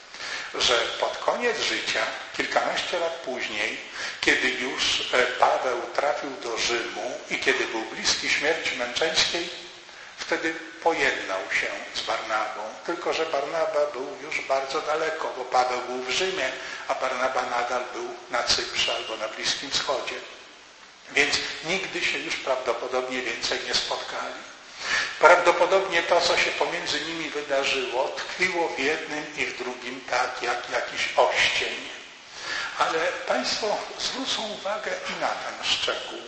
że pod koniec życia, kilkanaście lat później, kiedy już Paweł trafił do Rzymu i kiedy był bliski śmierci męczeńskiej, wtedy pojednał się z Barnabą. Tylko że Barnaba był już bardzo daleko, bo Paweł był w Rzymie, a Barnaba nadal był na Cyprze albo na Bliskim Wschodzie. Więc nigdy się już prawdopodobnie więcej nie spotkali. Prawdopodobnie to, co się pomiędzy nimi wydarzyło, tkwiło w jednym i w drugim tak jak jakiś oścień. Ale Państwo zwrócą uwagę i na ten szczegół,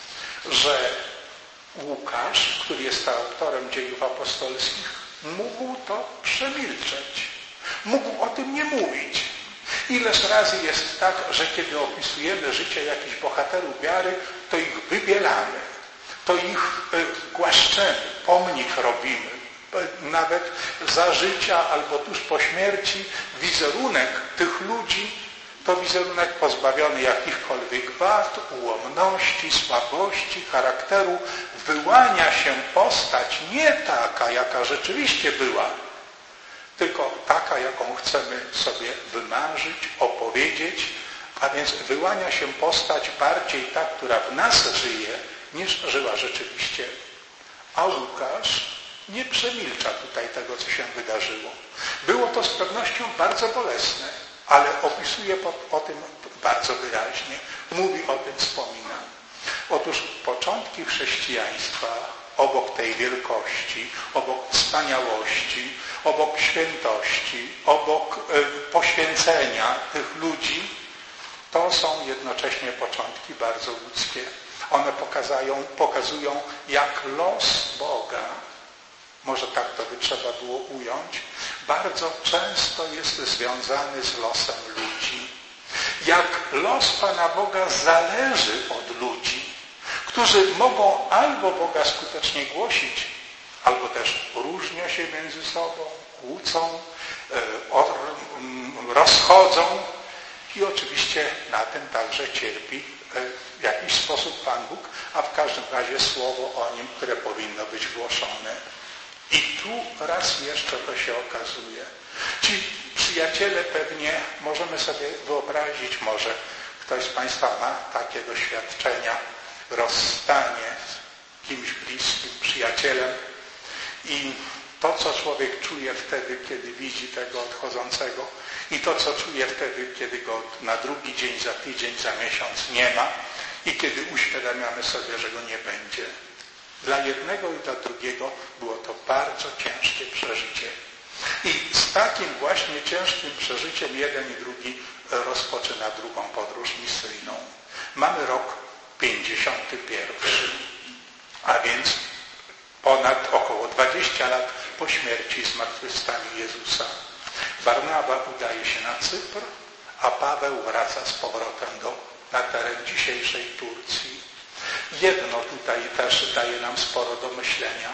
że Łukasz, który jest autorem dziejów apostolskich, mógł to przemilczeć. Mógł o tym nie mówić. Ileż razy jest tak, że kiedy opisujemy życie jakichś bohaterów wiary, to ich wybielamy, to ich głaszczemy, pomnik robimy. Nawet za życia albo tuż po śmierci wizerunek tych ludzi to wizerunek pozbawiony jakichkolwiek wad, ułomności, słabości, charakteru. Wyłania się postać nie taka, jaka rzeczywiście była, tylko taka, jaką chcemy sobie wymarzyć, opowiedzieć, a więc wyłania się postać bardziej ta, która w nas żyje, niż żyła rzeczywiście. A Łukasz nie przemilcza tutaj tego, co się wydarzyło. Było to z pewnością bardzo bolesne, ale opisuje o tym bardzo wyraźnie. Mówi o tym, wspomina. Otóż początki chrześcijaństwa, obok tej wielkości, obok wspaniałości, obok świętości, obok y, poświęcenia tych ludzi, to są jednocześnie początki bardzo ludzkie. One pokazują, pokazują, jak los Boga, może tak to by trzeba było ująć, bardzo często jest związany z losem ludzi. Jak los Pana Boga zależy od ludzi, którzy mogą albo Boga skutecznie głosić, albo też różnią się między sobą, kłócą, rozchodzą i oczywiście na tym także cierpi w jakiś sposób Pan Bóg, a w każdym razie słowo o Nim, które powinno być głoszone. I tu raz jeszcze to się okazuje. Ci przyjaciele pewnie, możemy sobie wyobrazić, może ktoś z Państwa ma takie doświadczenia, rozstanie z kimś bliskim, przyjacielem i to, co człowiek czuje wtedy, kiedy widzi tego odchodzącego i to, co czuje wtedy, kiedy go na drugi dzień, za tydzień, za miesiąc nie ma i kiedy uświadamiamy sobie, że go nie będzie. Dla jednego i dla drugiego było to bardzo ciężkie przeżycie. I z takim właśnie ciężkim przeżyciem jeden i drugi rozpoczyna drugą podróż misyjną. Mamy rok pięćdziesiąty pierwszy, a więc ponad około dwadzieścia lat po śmierci i zmartwychwstaniu Jezusa. Barnaba udaje się na Cypr, a Paweł wraca z powrotem do, na teren dzisiejszej Turcji. Jedno tutaj też daje nam sporo do myślenia,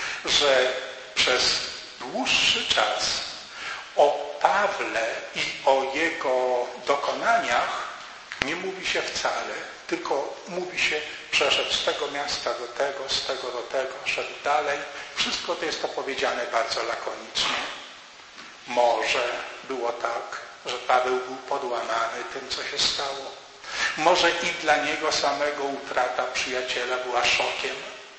że przez dłuższy czas o Pawle i o jego dokonaniach nie mówi się wcale, tylko mówi się, przeszedł z tego miasta do tego, z tego do tego, szedł dalej. Wszystko to jest opowiedziane bardzo lakonicznie. Może było tak, że Paweł był podłamany tym, co się stało. Może i dla niego samego utrata przyjaciela była szokiem.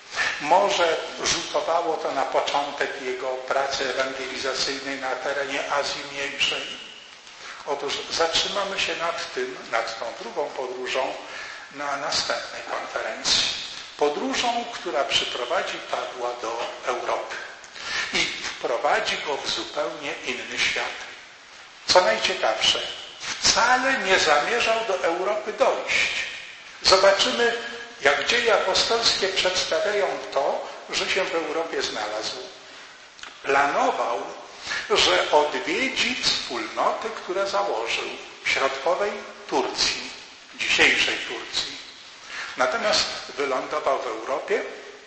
Może rzutowało to na początek jego pracy ewangelizacyjnej na terenie Azji Mniejszej. Otóż zatrzymamy się nad tym, nad tą drugą podróżą na następnej konferencji. Podróżą, która przyprowadzi Pawła do Europy i wprowadzi go w zupełnie inny świat. Co najciekawsze, wcale nie zamierzał do Europy dojść. Zobaczymy, jak dzieje apostolskie przedstawiają to, że się w Europie znalazł. Planował, że odwiedzi wspólnoty, które założył w środkowej Turcji, dzisiejszej Turcji. Natomiast wylądował w Europie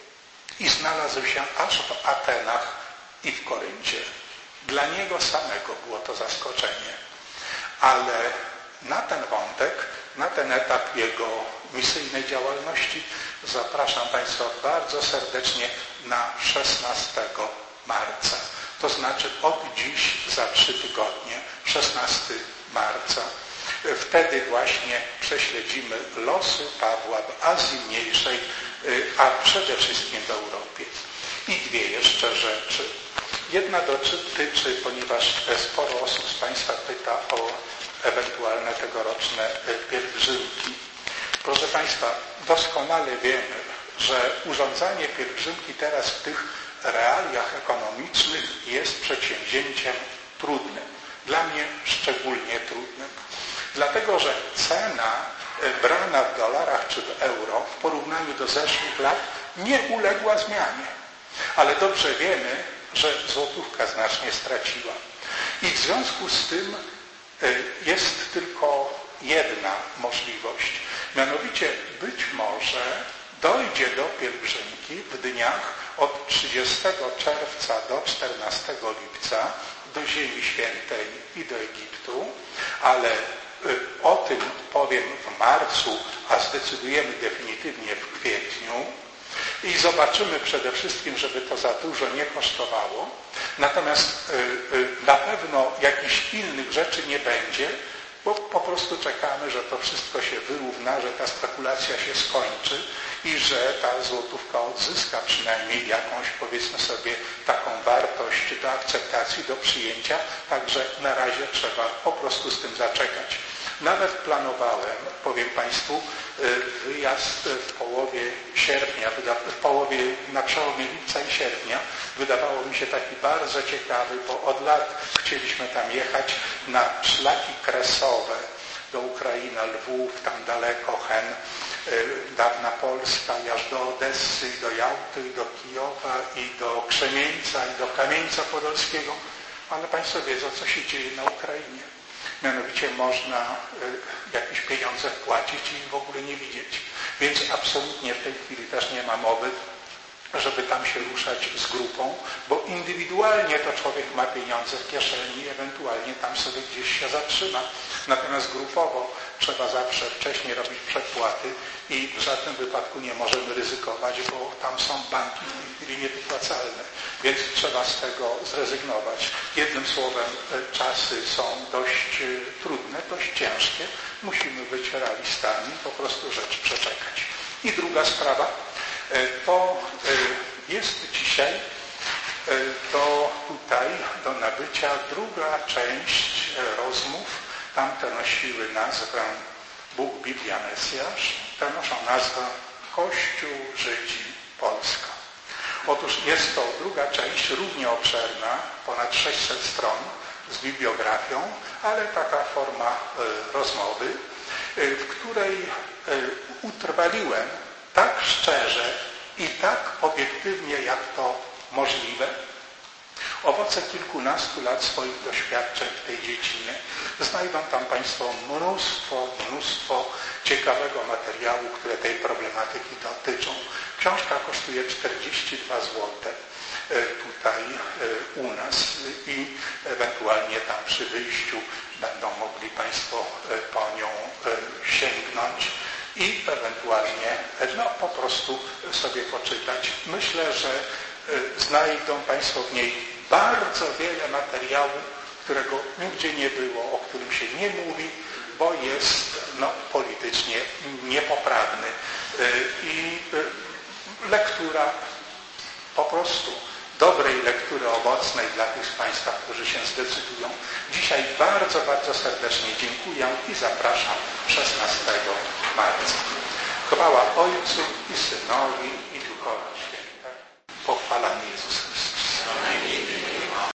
i znalazł się aż w Atenach i w Koryncie. Dla niego samego było to zaskoczenie. Ale na ten wątek, na ten etap jego misyjnej działalności zapraszam Państwa bardzo serdecznie na szesnastego marca. To znaczy od dziś za trzy tygodnie, szesnastego marca. Wtedy właśnie prześledzimy losy Pawła w Azji Mniejszej, a przede wszystkim w Europie. I dwie jeszcze rzeczy. Jedna dotyczy, ponieważ sporo osób z Państwa pyta o ewentualne tegoroczne pielgrzymki. Proszę Państwa, doskonale wiemy, że urządzanie pielgrzymki teraz w tych realiach ekonomicznych jest przedsięwzięciem trudnym. Dla mnie szczególnie trudnym. Dlatego, że cena brana w dolarach czy w euro w porównaniu do zeszłych lat nie uległa zmianie. Ale dobrze wiemy, że złotówka znacznie straciła. I w związku z tym jest tylko jedna możliwość. Mianowicie być może dojdzie do pielgrzymki w dniach od trzydziestego czerwca do czternastego lipca do Ziemi Świętej i do Egiptu, ale o tym powiem w marcu, a zdecydujemy definitywnie w kwietniu i zobaczymy przede wszystkim, żeby to za dużo nie kosztowało. Natomiast na pewno jakichś innych rzeczy nie będzie, bo po prostu czekamy, że to wszystko się wyrówna, że ta spekulacja się skończy i że ta złotówka odzyska przynajmniej jakąś, powiedzmy sobie, taką wartość do akceptacji, do przyjęcia. Także na razie trzeba po prostu z tym zaczekać. Nawet planowałem, powiem Państwu, wyjazd w połowie sierpnia, w połowie, na przełomie lipca i sierpnia. Wydawało mi się taki bardzo ciekawy, bo od lat chcieliśmy tam jechać na szlaki kresowe do Ukrainy, Lwów, tam daleko, Chen, dawna Polska, aż do Odessy, i do Jałty, i do Kijowa, i do Krzemieńca, i do Kamieńca Podolskiego. Ale Państwo wiedzą, co się dzieje na Ukrainie. Mianowicie można jakieś pieniądze wpłacić i ich w ogóle nie widzieć. Więc absolutnie w tej chwili też nie ma mowy, żeby tam się ruszać z grupą, bo indywidualnie to człowiek ma pieniądze w kieszeni i ewentualnie tam sobie gdzieś się zatrzyma. Natomiast grupowo trzeba zawsze wcześniej robić przedpłaty i w żadnym wypadku nie możemy ryzykować, bo tam są banki w tej chwili niewypłacalne. Więc trzeba z tego zrezygnować. Jednym słowem, czasy są dość trudne, dość ciężkie. Musimy być realistami, po prostu rzecz przeczekać. I druga sprawa, to jest dzisiaj do tutaj, do nabycia druga część rozmów. Tamte nosiły nazwę Bóg, Biblia, Mesjasz. Te noszą nazwę Kościół, Żydzi, Polska. Otóż jest to druga część, równie obszerna, ponad sześćset stron z bibliografią, ale taka forma rozmowy, w której utrwaliłem tak szczerze i tak obiektywnie, jak to możliwe, owoce kilkunastu lat swoich doświadczeń w tej dziedzinie. Znajdą tam Państwo mnóstwo, mnóstwo ciekawego materiału, które tej problematyki dotyczą. Książka kosztuje czterdzieści dwa złote tutaj u nas i ewentualnie tam przy wyjściu będą mogli Państwo po nią sięgnąć i ewentualnie no, po prostu sobie poczytać. Myślę, że znajdą Państwo w niej bardzo wiele materiału, którego nigdzie nie było, o którym się nie mówi, bo jest no, politycznie niepoprawny. I lektura po prostu dobrej lektury owocnej dla tych z Państwa, którzy się zdecydują. Dzisiaj bardzo, bardzo serdecznie dziękuję i zapraszam szesnastego marca. Chwała Ojcu i Synowi i Duchowi Świętemu. Pochwalamy Jezus Chrystus.